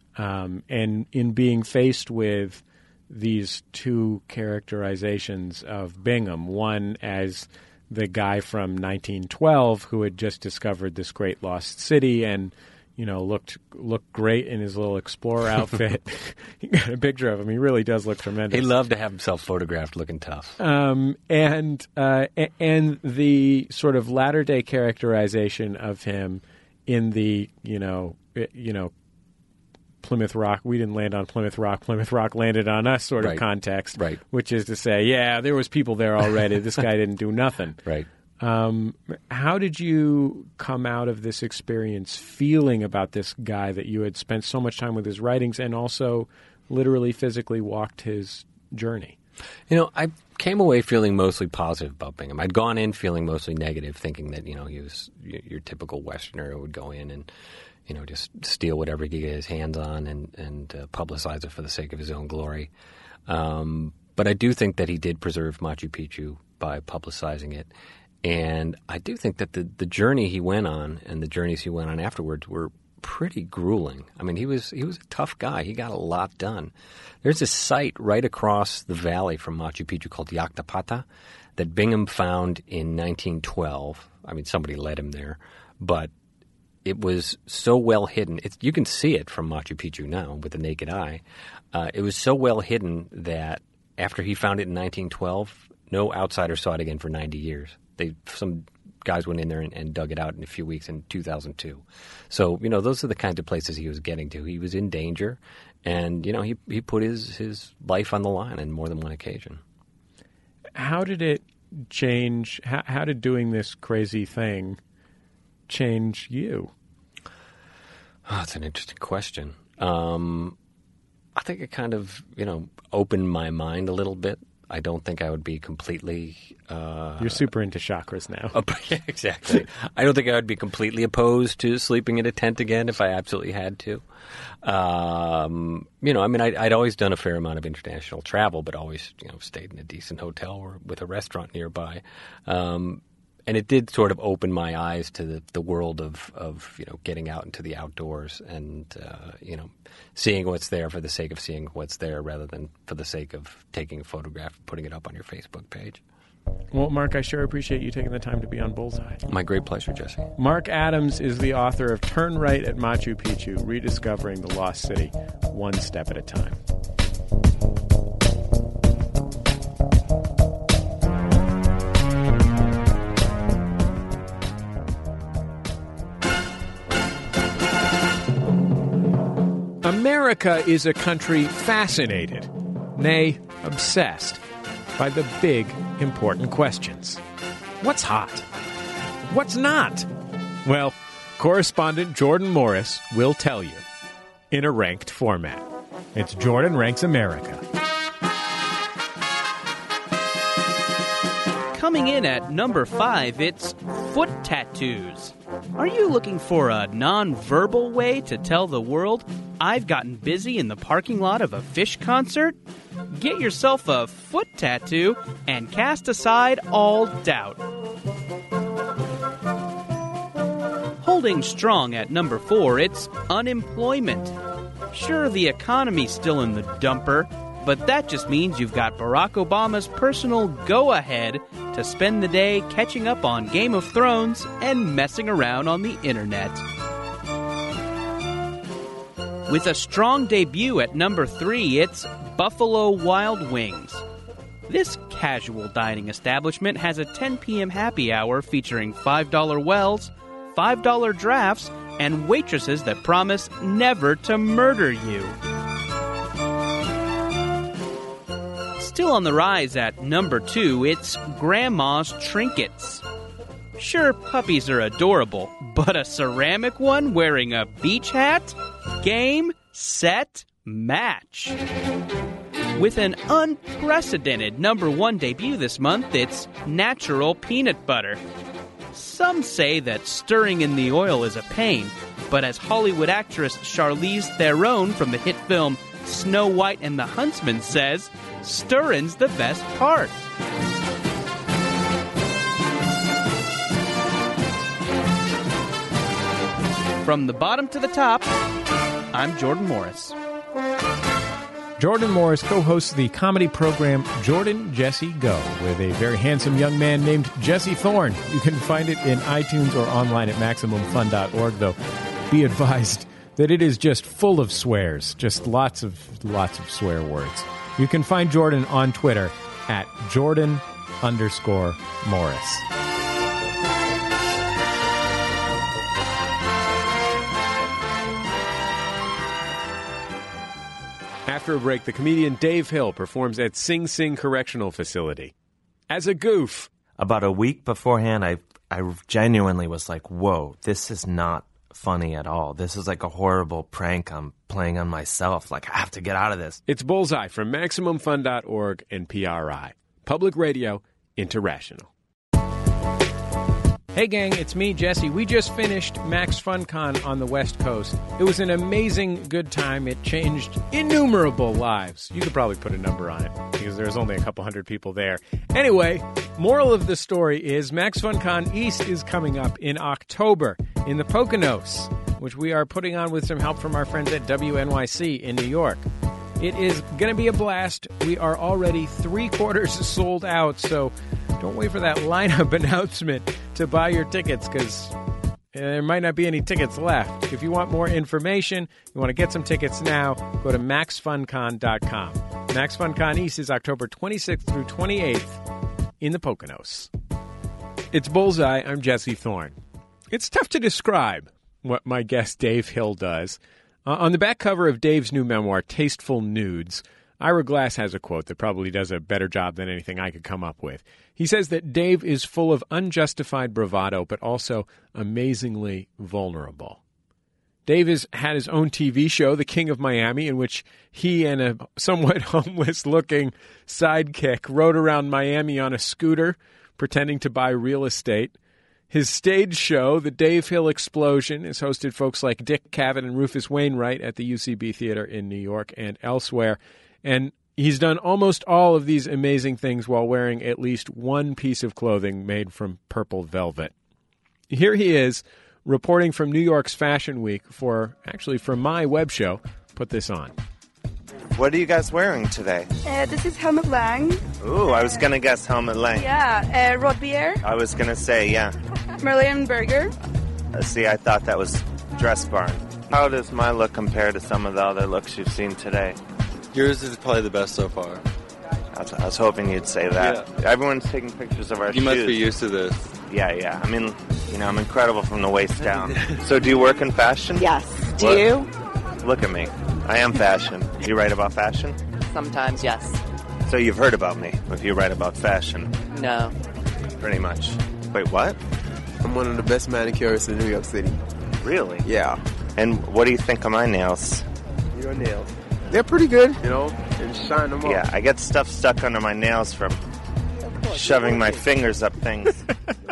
um, and in being faced with these two characterizations of Bingham, one as the guy from nineteen twelve who had just discovered this great lost city and, you know, looked looked great in his little explorer outfit. You got a picture of him. He really does look tremendous. He loved to have himself photographed looking tough. Um, and uh, and the sort of latter-day characterization of him in the, you know, you know, Plymouth Rock, we didn't land on Plymouth Rock, Plymouth Rock landed on us sort of right. context, right. which is to say, yeah, there was people there already. This guy didn't do nothing. Right. Um, how did you come out of this experience feeling about this guy that you had spent so much time with his writings and also literally physically walked his journey? You know, I came away feeling mostly positive about Bingham. I'd gone in feeling mostly negative, thinking that, you know, he was your, your typical Westerner who would go in and, you know, just steal whatever he could get his hands on and, and uh, publicize it for the sake of his own glory. Um, but I do think that he did preserve Machu Picchu by publicizing it. And I do think that the, the journey he went on and the journeys he went on afterwards were pretty grueling. I mean, he was he was a tough guy. He got a lot done. There's a site right across the valley from Machu Picchu called Yactapata that Bingham found in nineteen twelve. I mean, somebody led him there. But it was so well hidden. It's, you can see it from Machu Picchu now with the naked eye. Uh, it was so well hidden that after he found it in nineteen twelve, no outsider saw it again for ninety years. They some guys went in there and, and dug it out in a few weeks in two thousand two. So, you know, those are the kinds of places he was getting to. He was in danger, and, you know, he, he put his, his life on the line on more than one occasion. How did it change? How, how did doing this crazy thing change you? Oh, that's an interesting question. Um, I think it kind of, you know, opened my mind a little bit. I don't think I would be completely... Uh, You're super into chakras now. Uh, yeah, exactly. I don't think I would be completely opposed to sleeping in a tent again if I absolutely had to. Um, you know, I mean, I, I'd always done a fair amount of international travel, but always, you know, stayed in a decent hotel or with a restaurant nearby. Um, and it did sort of open my eyes to the, the world of, of, you know, getting out into the outdoors and, uh, you know, seeing what's there for the sake of seeing what's there rather than for the sake of taking a photograph and putting it up on your Facebook page. Well, Mark, I sure appreciate you taking the time to be on Bullseye. My great pleasure, Jesse. Mark Adams is the author of Turn Right at Machu Picchu, Rediscovering the Lost City, One Step at a Time. America is a country fascinated, nay, obsessed, by the big, important questions. What's hot? What's not? Well, correspondent Jordan Morris will tell you in a ranked format. It's Jordan Ranks America. Coming in at number five, it's foot tattoos. Are you looking for a non-verbal way to tell the world I've gotten busy in the parking lot of a Fish concert? Get yourself a foot tattoo and cast aside all doubt. Holding strong at number four, it's unemployment. Sure, the economy's still in the dumper, but that just means you've got Barack Obama's personal go-ahead to spend the day catching up on Game of Thrones and messing around on the internet. With a strong debut at number three, it's Buffalo Wild Wings. This casual dining establishment has a ten p.m. happy hour featuring five dollar wells, five dollar drafts, and waitresses that promise never to murder you. Still on the rise at number two, it's Grandma's Trinkets. Sure, puppies are adorable, but a ceramic one wearing a beach hat? Game, set, match. With an unprecedented number one debut this month, it's Natural Peanut Butter. Some say that stirring in the oil is a pain, but as Hollywood actress Charlize Theron from the hit film Snow White and the Huntsman says, stirring's the best part. From the bottom to the top, I'm Jordan Morris. Jordan Morris co-hosts the comedy program Jordan Jesse Go with a very handsome young man named Jesse Thorne. You can find it in iTunes or online at Maximum Fun dot org, though be advised that it is just full of swears, just lots of lots of swear words. You can find Jordan on Twitter at Jordan underscore Morris. After a break, the comedian Dave Hill performs at Sing Sing Correctional Facility. As a goof. About a week beforehand, I I genuinely was like, whoa, this is not funny at all. This is like a horrible prank I'm playing on myself. Like, I have to get out of this. It's Bullseye from Maximum Fun dot org and P R I. Public Radio International. Hey gang, it's me, Jesse. We just finished Max FunCon on the West Coast. It was an amazing good time. It changed innumerable lives. You could probably put a number on it because there's only a couple hundred people there. Anyway, moral of the story is Max FunCon East is coming up in October in the Poconos, which we are putting on with some help from our friends at W N Y C in New York. It is going to be a blast. We are already three quarters sold out, so don't wait for that lineup announcement to buy your tickets because there might not be any tickets left. If you want more information, you want to get some tickets now, go to max fun con dot com. Max FunCon East is October twenty-sixth through twenty-eighth in the Poconos. It's Bullseye. I'm Jesse Thorne. It's tough to describe what my guest Dave Hill does. Uh, on the back cover of Dave's new memoir, Tasteful Nudes, Ira Glass has a quote that probably does a better job than anything I could come up with. He says that Dave is full of unjustified bravado, but also amazingly vulnerable. Dave has had his own T V show, The King of Miami, in which he and a somewhat homeless-looking sidekick rode around Miami on a scooter, pretending to buy real estate. His stage show, The Dave Hill Explosion, has hosted folks like Dick Cavett and Rufus Wainwright at the U C B Theater in New York and elsewhere. And he's done almost all of these amazing things while wearing at least one piece of clothing made from purple velvet. Here he is, reporting from New York's Fashion Week for, actually, for my web show. Put this on. What are you guys wearing today? Uh, this is Helmut Lang. Ooh, I was going to guess Helmut Lang. Yeah, uh, Rod Beer. I was going to say, yeah. Merlion Berger. Uh, see, I thought that was Dress Barn. How does my look compare to some of the other looks you've seen today? Yours is probably the best so far. I was, I was hoping you'd say that. Yeah. Everyone's taking pictures of our you shoes. You must be used to this. Yeah, yeah. I mean, you know, I'm incredible from the waist down. So do you work in fashion? Yes. Do what? you? Look at me. I am fashion. Do you write about fashion? Sometimes, yes. So you've heard about me, if you write about fashion. No. Pretty much. Wait, what? I'm one of the best manicurists in New York City. Really? Yeah. And what do you think of my nails? Your nails? They're pretty good, you know, and shine them up. Yeah, I get stuff stuck under my nails from shoving my fingers up things.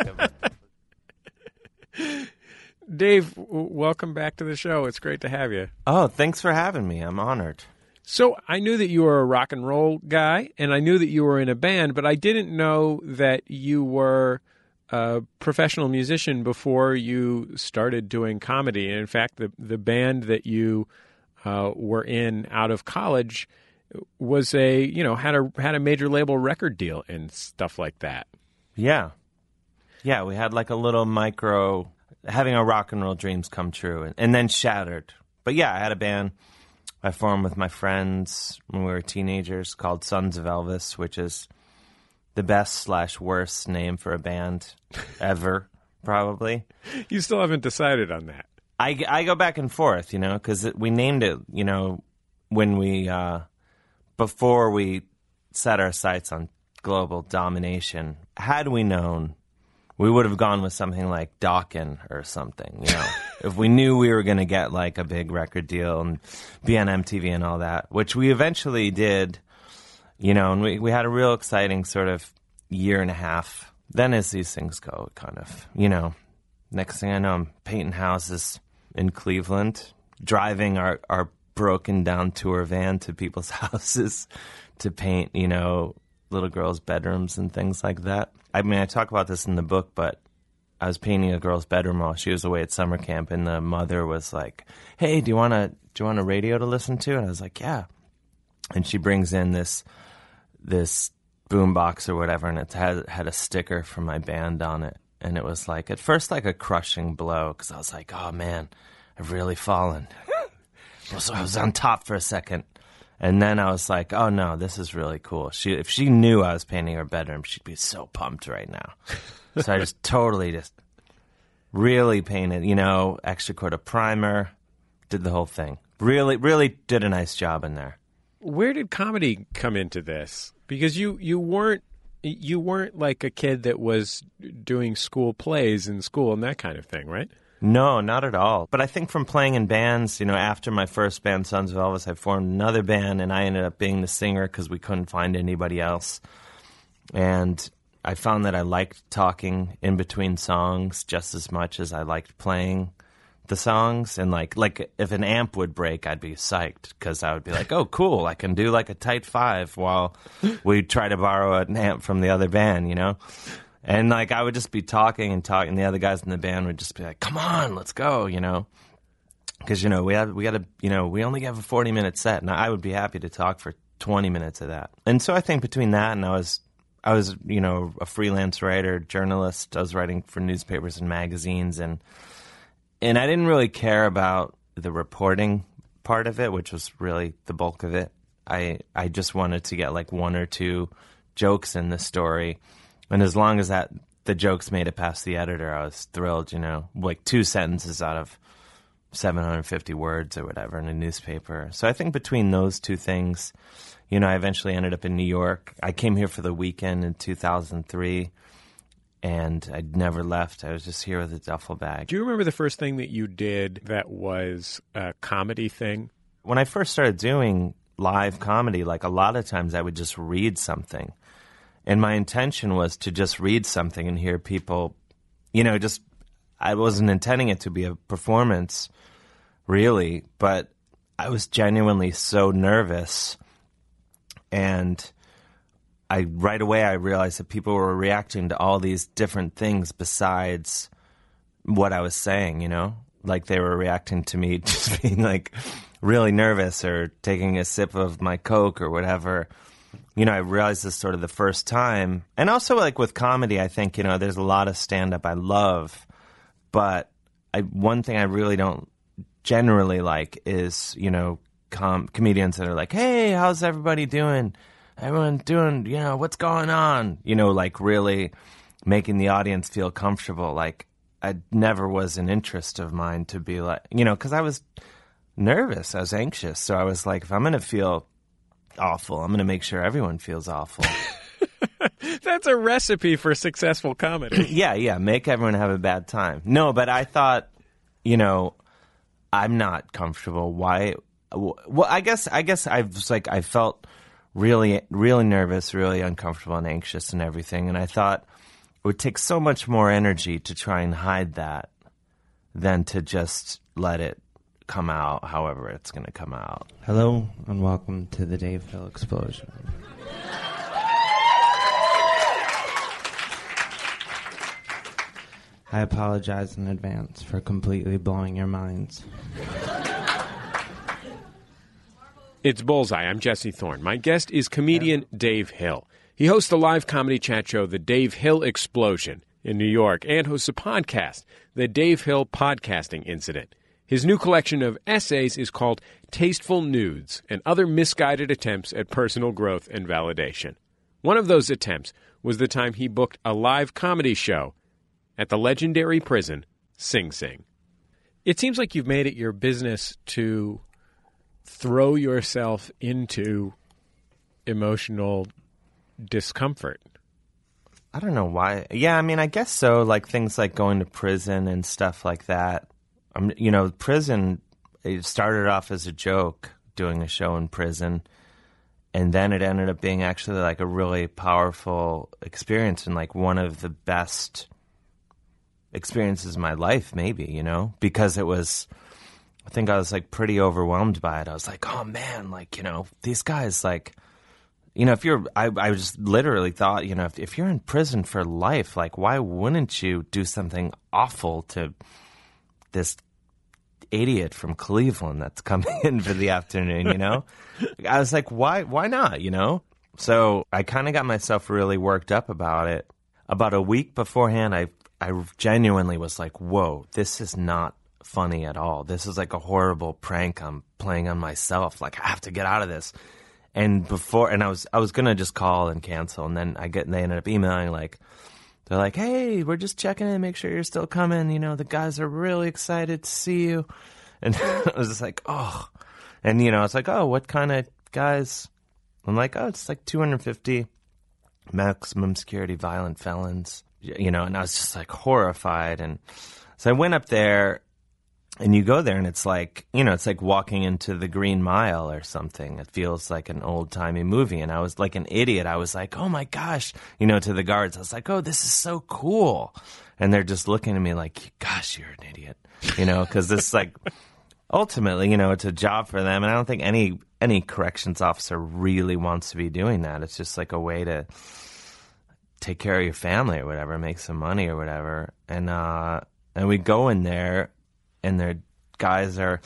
Dave, w- welcome back to the show. It's great to have you. Oh, thanks for having me. I'm honored. So I knew that you were a rock and roll guy, and I knew that you were in a band, but I didn't know that you were a professional musician before you started doing comedy. And in fact, the the band that you uh, were in out of college was a you know had a had a major label record deal and stuff like that. Yeah, yeah. We had like a little micro having our rock and roll dreams come true, and, and then shattered. But yeah, I had a band I formed with my friends when we were teenagers called Sons of Elvis, which is the best slash worst name for a band ever, probably. You still haven't decided on that. I, I go back and forth, you know, because we named it, you know, when we, uh, before we set our sights on global domination. Had we known, we would have gone with something like Dawkin or something, you know. If we knew we were going to get like a big record deal and be on M T V and all that, which we eventually did, you know, and we, we had a real exciting sort of year and a half. Then as these things go, kind of, you know, next thing I know, I'm painting houses in Cleveland, driving our, our broken down tour van to people's houses to paint, you know, little girls' bedrooms and things like that. I mean, I talk about this in the book, but I was painting a girl's bedroom while she was away at summer camp, and the mother was like, "Hey, do you want a do you want a radio to listen to?" And I was like, "Yeah." And she brings in this this boombox or whatever, and it had had a sticker from my band on it, and it was like at first like a crushing blow because I was like, "Oh man, I've really fallen." So I was on top for a second. And then I was like, oh, no, this is really cool. She, if she knew I was painting her bedroom, she'd be so pumped right now. So I just totally just really painted, you know, extra coat of primer, did the whole thing. Really, really did a nice job in there. Where did comedy come into this? Because you, you weren't you weren't like a kid that was doing school plays in school and that kind of thing, right? No, not at all. But I think from playing in bands, you know, after my first band, Sons of Elvis, I formed another band, and I ended up being the singer because we couldn't find anybody else. And I found that I liked talking in between songs just as much as I liked playing the songs. And like, like if an amp would break, I'd be psyched because I would be like, oh, cool, I can do like a tight five while we try to borrow an amp from the other band, you know? And, like, I would just be talking and talking, and the other guys in the band would just be like, come on, let's go, you know? Because, you know, we had, we got to, you know, we only have a forty-minute set, and I would be happy to talk for twenty minutes of that. And so I think between that and I was, I was, you know, a freelance writer, journalist. I was writing for newspapers and magazines, and and I didn't really care about the reporting part of it, which was really the bulk of it. I I just wanted to get, like, one or two jokes in the story. And as long as that the jokes made it past the editor, I was thrilled, you know, like two sentences out of seven hundred fifty words or whatever in a newspaper. So I think between those two things, you know, I eventually ended up in New York. I came here for the weekend in two thousand three, and I'd never left. I was just here with a duffel bag. Do you remember the first thing that you did that was a comedy thing? When I first started doing live comedy, like a lot of times I would just read something. And my intention was to just read something and hear people, you know, just, I wasn't intending it to be a performance, really, but I was genuinely so nervous. And I, right away, I realized that people were reacting to all these different things besides what I was saying, you know? Like they were reacting to me just being like really nervous or taking a sip of my Coke or whatever. You know, I realized this sort of the first time. And also, like, with comedy, I think, you know, there's a lot of stand-up I love. But I, one thing I really don't generally like is, you know, com- comedians that are like, hey, how's everybody doing? Everyone doing, you know, what's going on? You know, like, really making the audience feel comfortable. Like, I never was an interest of mine to be like, you know, because I was nervous. I was anxious. So I was like, if I'm going to feel awful, I'm going to make sure everyone feels awful. That's a recipe for successful comedy. yeah, yeah, make everyone have a bad time. No, but I thought, you know, I'm not comfortable. Why? Well, I guess I guess I was like I felt really, really nervous, really uncomfortable and anxious and everything, and I thought it would take so much more energy to try and hide that than to just let it come out however it's going to come out. Hello and welcome to the Dave Hill Explosion. I apologize in advance for completely blowing your minds. It's Bullseye. I'm Jesse Thorne. My guest is comedian Dave Hill. He hosts the live comedy chat show, The Dave Hill Explosion, in New York, and hosts a podcast, The Dave Hill Podcasting Incident. His new collection of essays is called Tasteful Nudes and Other Misguided Attempts at Personal Growth and Validation. One of those attempts was the time he booked a live comedy show at the legendary prison, Sing Sing. It seems like you've made it your business to throw yourself into emotional discomfort. I don't know why. Yeah, I mean, I guess so. Like things like going to prison and stuff like that. Um, you know, prison, it started off as a joke, doing a show in prison. And then it ended up being actually like a really powerful experience and like one of the best experiences of my life, maybe, you know, because it was, I think I was like pretty overwhelmed by it. I was like, oh man, like, you know, these guys, like, you know, if you're, I, I just literally thought, you know, if, if you're in prison for life, like, why wouldn't you do something awful to this idiot from Cleveland that's coming in for the afternoon, you know? I was like, why, why not, you know? So I kind of got myself really worked up about it. About a week beforehand, I, I genuinely was like, whoa, this is not funny at all. This is like a horrible prank I'm playing on myself. Like, I have to get out of this. And before, and I was, I was gonna just call and cancel, and then I get, and they ended up emailing like, they're like, hey, we're just checking in, make sure you're still coming. You know, the guys are really excited to see you. And I was just like, oh, and you know, it's like, oh, what kind of guys? I'm like, oh, it's like two hundred fifty maximum security violent felons, you know, and I was just like horrified. And so I went up there. And you go there and it's like, you know, it's like walking into the Green Mile or something. It feels like an old-timey movie. And I was like an idiot. I was like, oh, my gosh, you know, to the guards. I was like, oh, this is so cool. And they're just looking at me like, gosh, you're an idiot, you know, because this like ultimately, you know, it's a job for them. And I don't think any any corrections officer really wants to be doing that. It's just like a way to take care of your family or whatever, make some money or whatever. And, uh, and we go in there. And their guys are,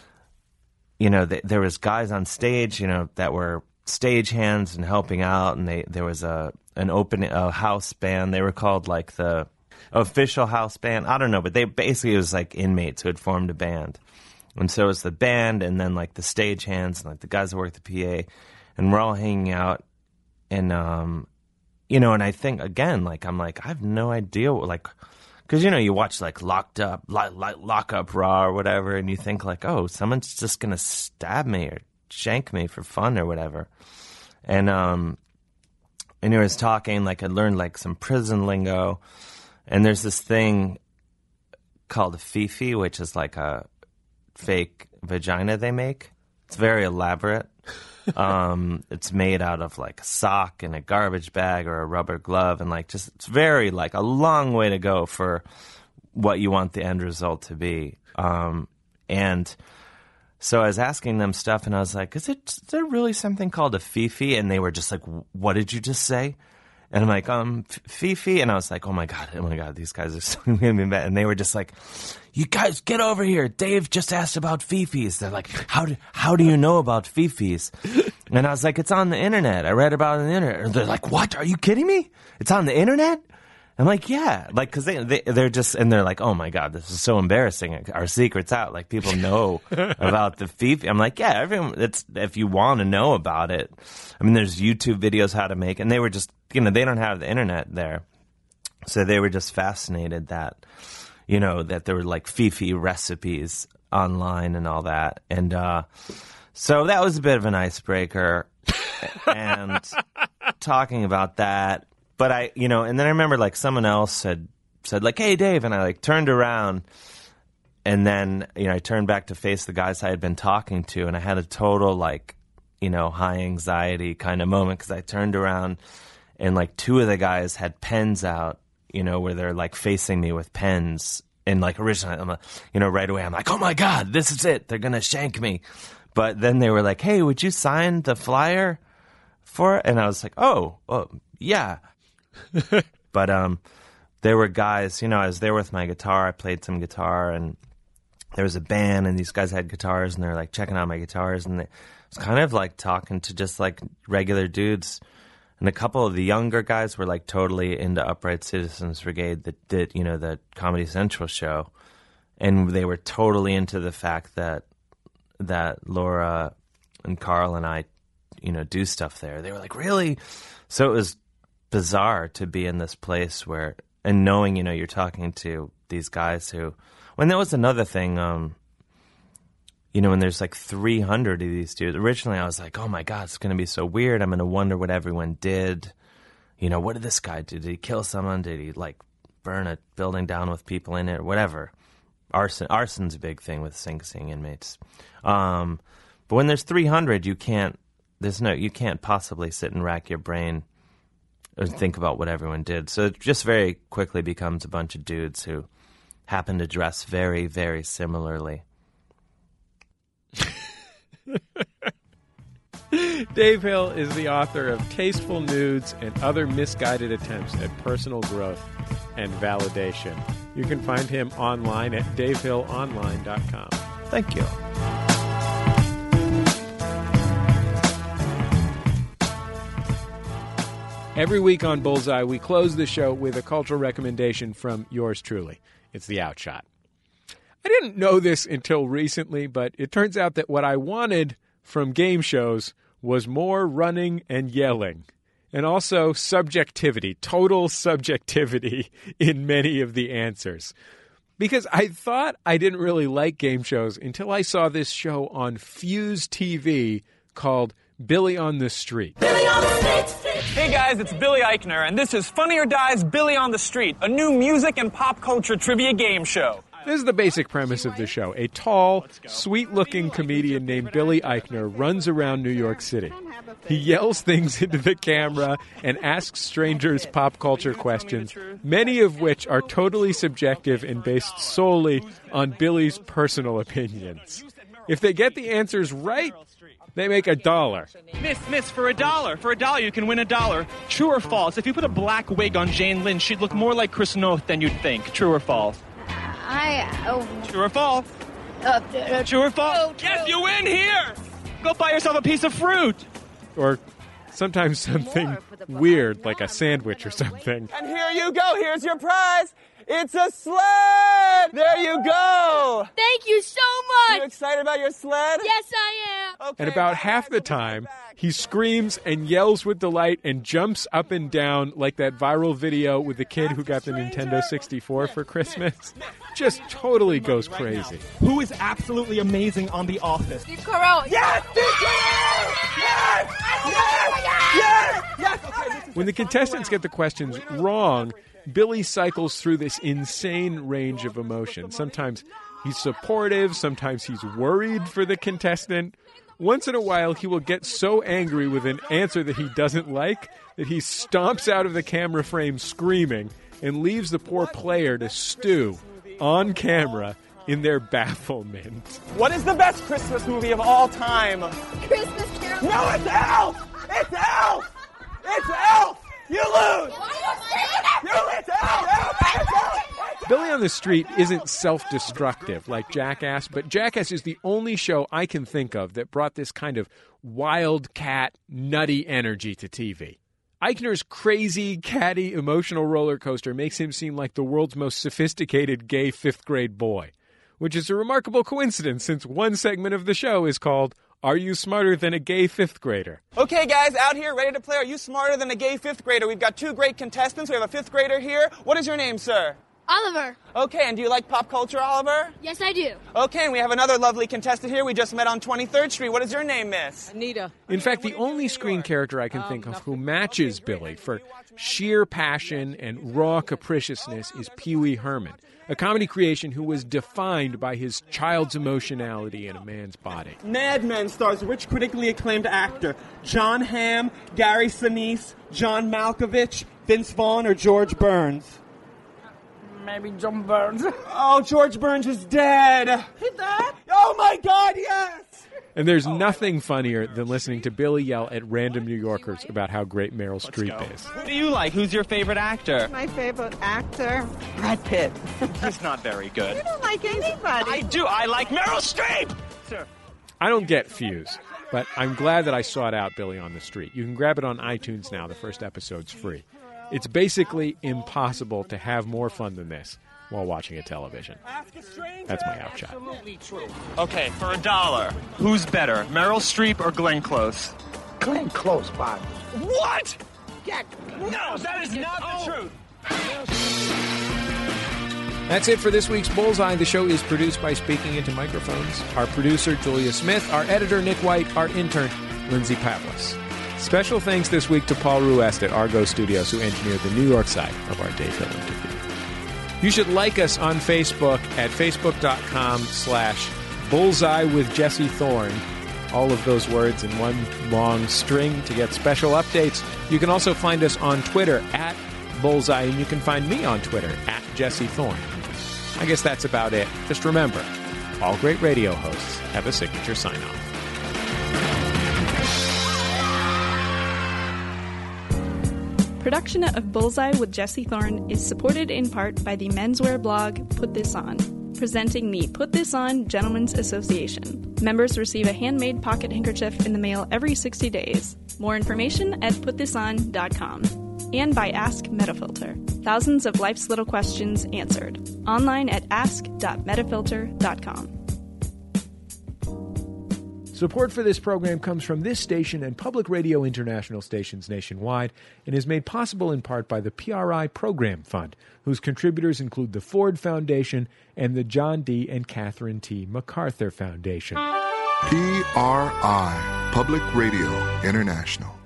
you know, they, there was guys on stage, you know, that were stage hands and helping out. And they there was a an open a house band. They were called like the official house band. I don't know, but they basically it was like inmates who had formed a band. And so it was the band and then like the stage hands and like the guys that worked the P A. And we're all hanging out. And, um, you know, and I think, again, like, I'm like, I have no idea, like, because, you know, you watch, like, Locked Up, like, like Lock Up Raw or whatever, and you think, like, oh, someone's just going to stab me or shank me for fun or whatever. And, um, and he was talking, like, I learned, like, some prison lingo, and there's this thing called a fifi, which is, like, a fake vagina they make. It's very elaborate. um, it's made out of like a sock and a garbage bag or a rubber glove, and like just it's very like a long way to go for what you want the end result to be. Um, and so I was asking them stuff, and I was like, "Is it is there really something called a fifi?" And they were just like, "What did you just say?" And I'm like, um, fifi, and I was like, "Oh my god, oh my god, these guys are so gonna be mad." And they were just like, "You guys get over here! Dave just asked about fifis." They're like, "How do how do you know about fifis?" And I was like, "It's on the internet. I read about it on the internet." And they're like, "What? Are you kidding me? It's on the internet?" I'm like, "Yeah," like because they, they they're just and they're like, "Oh my god, this is so embarrassing. Our secret's out. Like people know about the fifi." I'm like, "Yeah, everyone. It's if you want to know about it. I mean, there's YouTube videos how to make." And they were just, you know, they don't have the internet there, so they were just fascinated that, you know, that there were like fifi recipes online and all that. And uh, so that was a bit of an icebreaker and talking about that. But I, you know, and then I remember like someone else had said like, "Hey, Dave," and I like turned around and then, you know, I turned back to face the guys I had been talking to, and I had a total like, you know, high anxiety kind of moment because I turned around and like two of the guys had pens out, you know, where they're like facing me with pens. And like originally, I'm a, you know, right away, I'm like, "Oh my God, this is it. They're going to shank me." But then they were like, "Hey, would you sign the flyer for it?" And I was like, oh, oh yeah. but, um, there were guys, you know, I was there with my guitar. I played some guitar, and there was a band, and these guys had guitars, and they're like checking out my guitars, and it was kind of like talking to just like regular dudes. And a couple of the younger guys were like totally into Upright Citizens Brigade, that did, you know, the Comedy Central show, and they were totally into the fact that that Laura and Carl and I, you know, do stuff there. They were like, really? So it was bizarre to be in this place where, and knowing, you know, you're talking to these guys who, when that was another thing, um, you know, when there's like three hundred of these dudes. Originally I was like, oh my God, it's going to be so weird. I'm going to wonder what everyone did. You know, what did this guy do? Did he kill someone? Did he like burn a building down with people in it or whatever? Arson, arson's a big thing with Sing Sing inmates. Um, but when there's three hundred, you can't, there's no, you can't possibly sit and rack your brain or think about what everyone did. So it just very quickly becomes a bunch of dudes who happen to dress very, very similarly. Dave Hill is the author of Tasteful Nudes and Other Misguided Attempts at Personal Growth and Validation. You can find him online at dave hill online dot com. Thank you. Every week on Bullseye, we close the show with a cultural recommendation from yours truly. It's The Outshot. I didn't know this until recently, but it turns out that what I wanted from game shows was more running and yelling, and also subjectivity, total subjectivity in many of the answers. Because I thought I didn't really like game shows until I saw this show on Fuse T V called Billy on the Street. Billy on the Street! Hey guys, it's Billy Eichner, and this is Funny or Die's Billy on the Street, a new music and pop culture trivia game show. This is the basic premise of the show. A tall, sweet-looking comedian named Billy Eichner runs around New York City. He yells things into the camera and asks strangers pop culture questions, many of which are totally subjective and based solely on Billy's personal opinions. If they get the answers right, they make a dollar. Miss, miss, for a dollar. For a dollar, you can win a dollar. True or false? If you put a black wig on Jane Lynch, she'd look more like Chris Noth than you'd think. True or false? I... Oh. True or false? Uh, uh, True or false? Oh, yes, you win here! Go buy yourself a piece of fruit! Or sometimes something weird, like a sandwich or something. And here you go. Here's your prize. It's a sled! There you go! Thank you so much! You excited about your sled? Yes, I am! Okay, and about half the time, he screams and yells with delight and jumps up and down like that viral video with the kid who got the Nintendo sixty-four for Christmas. Just totally goes crazy. Who is absolutely amazing on The Office? Steve Carell! Yes! Steve Carell! Yes! Yes! Yes! Yes! Okay, when the contestants get the questions wrong, Billy cycles through this insane range of emotion. Sometimes he's supportive, sometimes he's worried for the contestant. Once in a while, he will get so angry with an answer that he doesn't like that he stomps out of the camera frame screaming and leaves the poor player to stew on camera in their bafflement. What is the best Christmas movie of all time? Christmas Carol. No, it's Elf! It's Elf! It's Elf! You lose! You, it's Elf! Elf! It's Elf! Billy on the Street isn't self-destructive like Jackass, but Jackass is the only show I can think of that brought this kind of wildcat, nutty energy to T V. Eichner's crazy, catty, emotional roller coaster makes him seem like the world's most sophisticated gay fifth-grade boy, which is a remarkable coincidence since one segment of the show is called Are You Smarter Than a Gay Fifth Grader? Okay, guys, out here, ready to play Are You Smarter Than a Gay Fifth Grader? We've got two great contestants. We have a fifth grader here. What is your name, sir? Oliver. Okay, and do you like pop culture, Oliver? Yes, I do. Okay, and we have another lovely contestant here. We just met on twenty-third Street. What is your name, miss? Anita. In fact, the only screen character I can think of who matches Billy for sheer passion and raw capriciousness is Pee Wee Herman, a comedy creation who was defined by his child's emotionality in a man's body. Mad Men stars rich, critically acclaimed actor John Hamm, Gary Sinise, John Malkovich, Vince Vaughn, or George Burns. Maybe John Burns. Oh, George Burns is dead. He dead? Oh, my God, yes! And there's nothing funnier than listening to Billy yell at random New Yorkers about how great Meryl Streep is. Who do you like? Who's your favorite actor? My favorite actor, Brad Pitt. He's not very good. You don't like anybody. I do. I like Meryl Streep! Sir. I don't get Fuse, but I'm glad that I sought out Billy on the Street. You can grab it on iTunes now. The first episode's free. It's basically impossible to have more fun than this while watching a television. That's my outshot. Okay, for a dollar, who's better, Meryl Streep or Glenn Close? Glenn Close, Bob. What? Yeah. No, that is not the truth. That's it for this week's Bullseye. The show is produced by Speaking Into Microphones. Our producer, Julia Smith. Our editor, Nick White. Our intern, Lindsay Pavlis. Special thanks this week to Paul Ruest at Argo Studios, who engineered the New York side of our Dave Hill interview. You should like us on Facebook at facebook.com slash bullseye with Jesse Thorne. All of those words in one long string to get special updates. You can also find us on Twitter at Bullseye, and you can find me on Twitter at Jesse Thorne. I guess that's about it. Just remember, all great radio hosts have a signature sign-off. Production of Bullseye with Jesse Thorne is supported in part by the menswear blog Put This On, presenting the Put This On Gentlemen's Association. Members receive a handmade pocket handkerchief in the mail every sixty days. More information at put this on dot com. And by Ask Metafilter. Thousands of life's little questions answered. Online at ask dot metafilter dot com. Support for this program comes from this station and Public Radio International stations nationwide and is made possible in part by the P R I Program Fund, whose contributors include the Ford Foundation and the John D. and Catherine T. MacArthur Foundation. P R I, Public Radio International.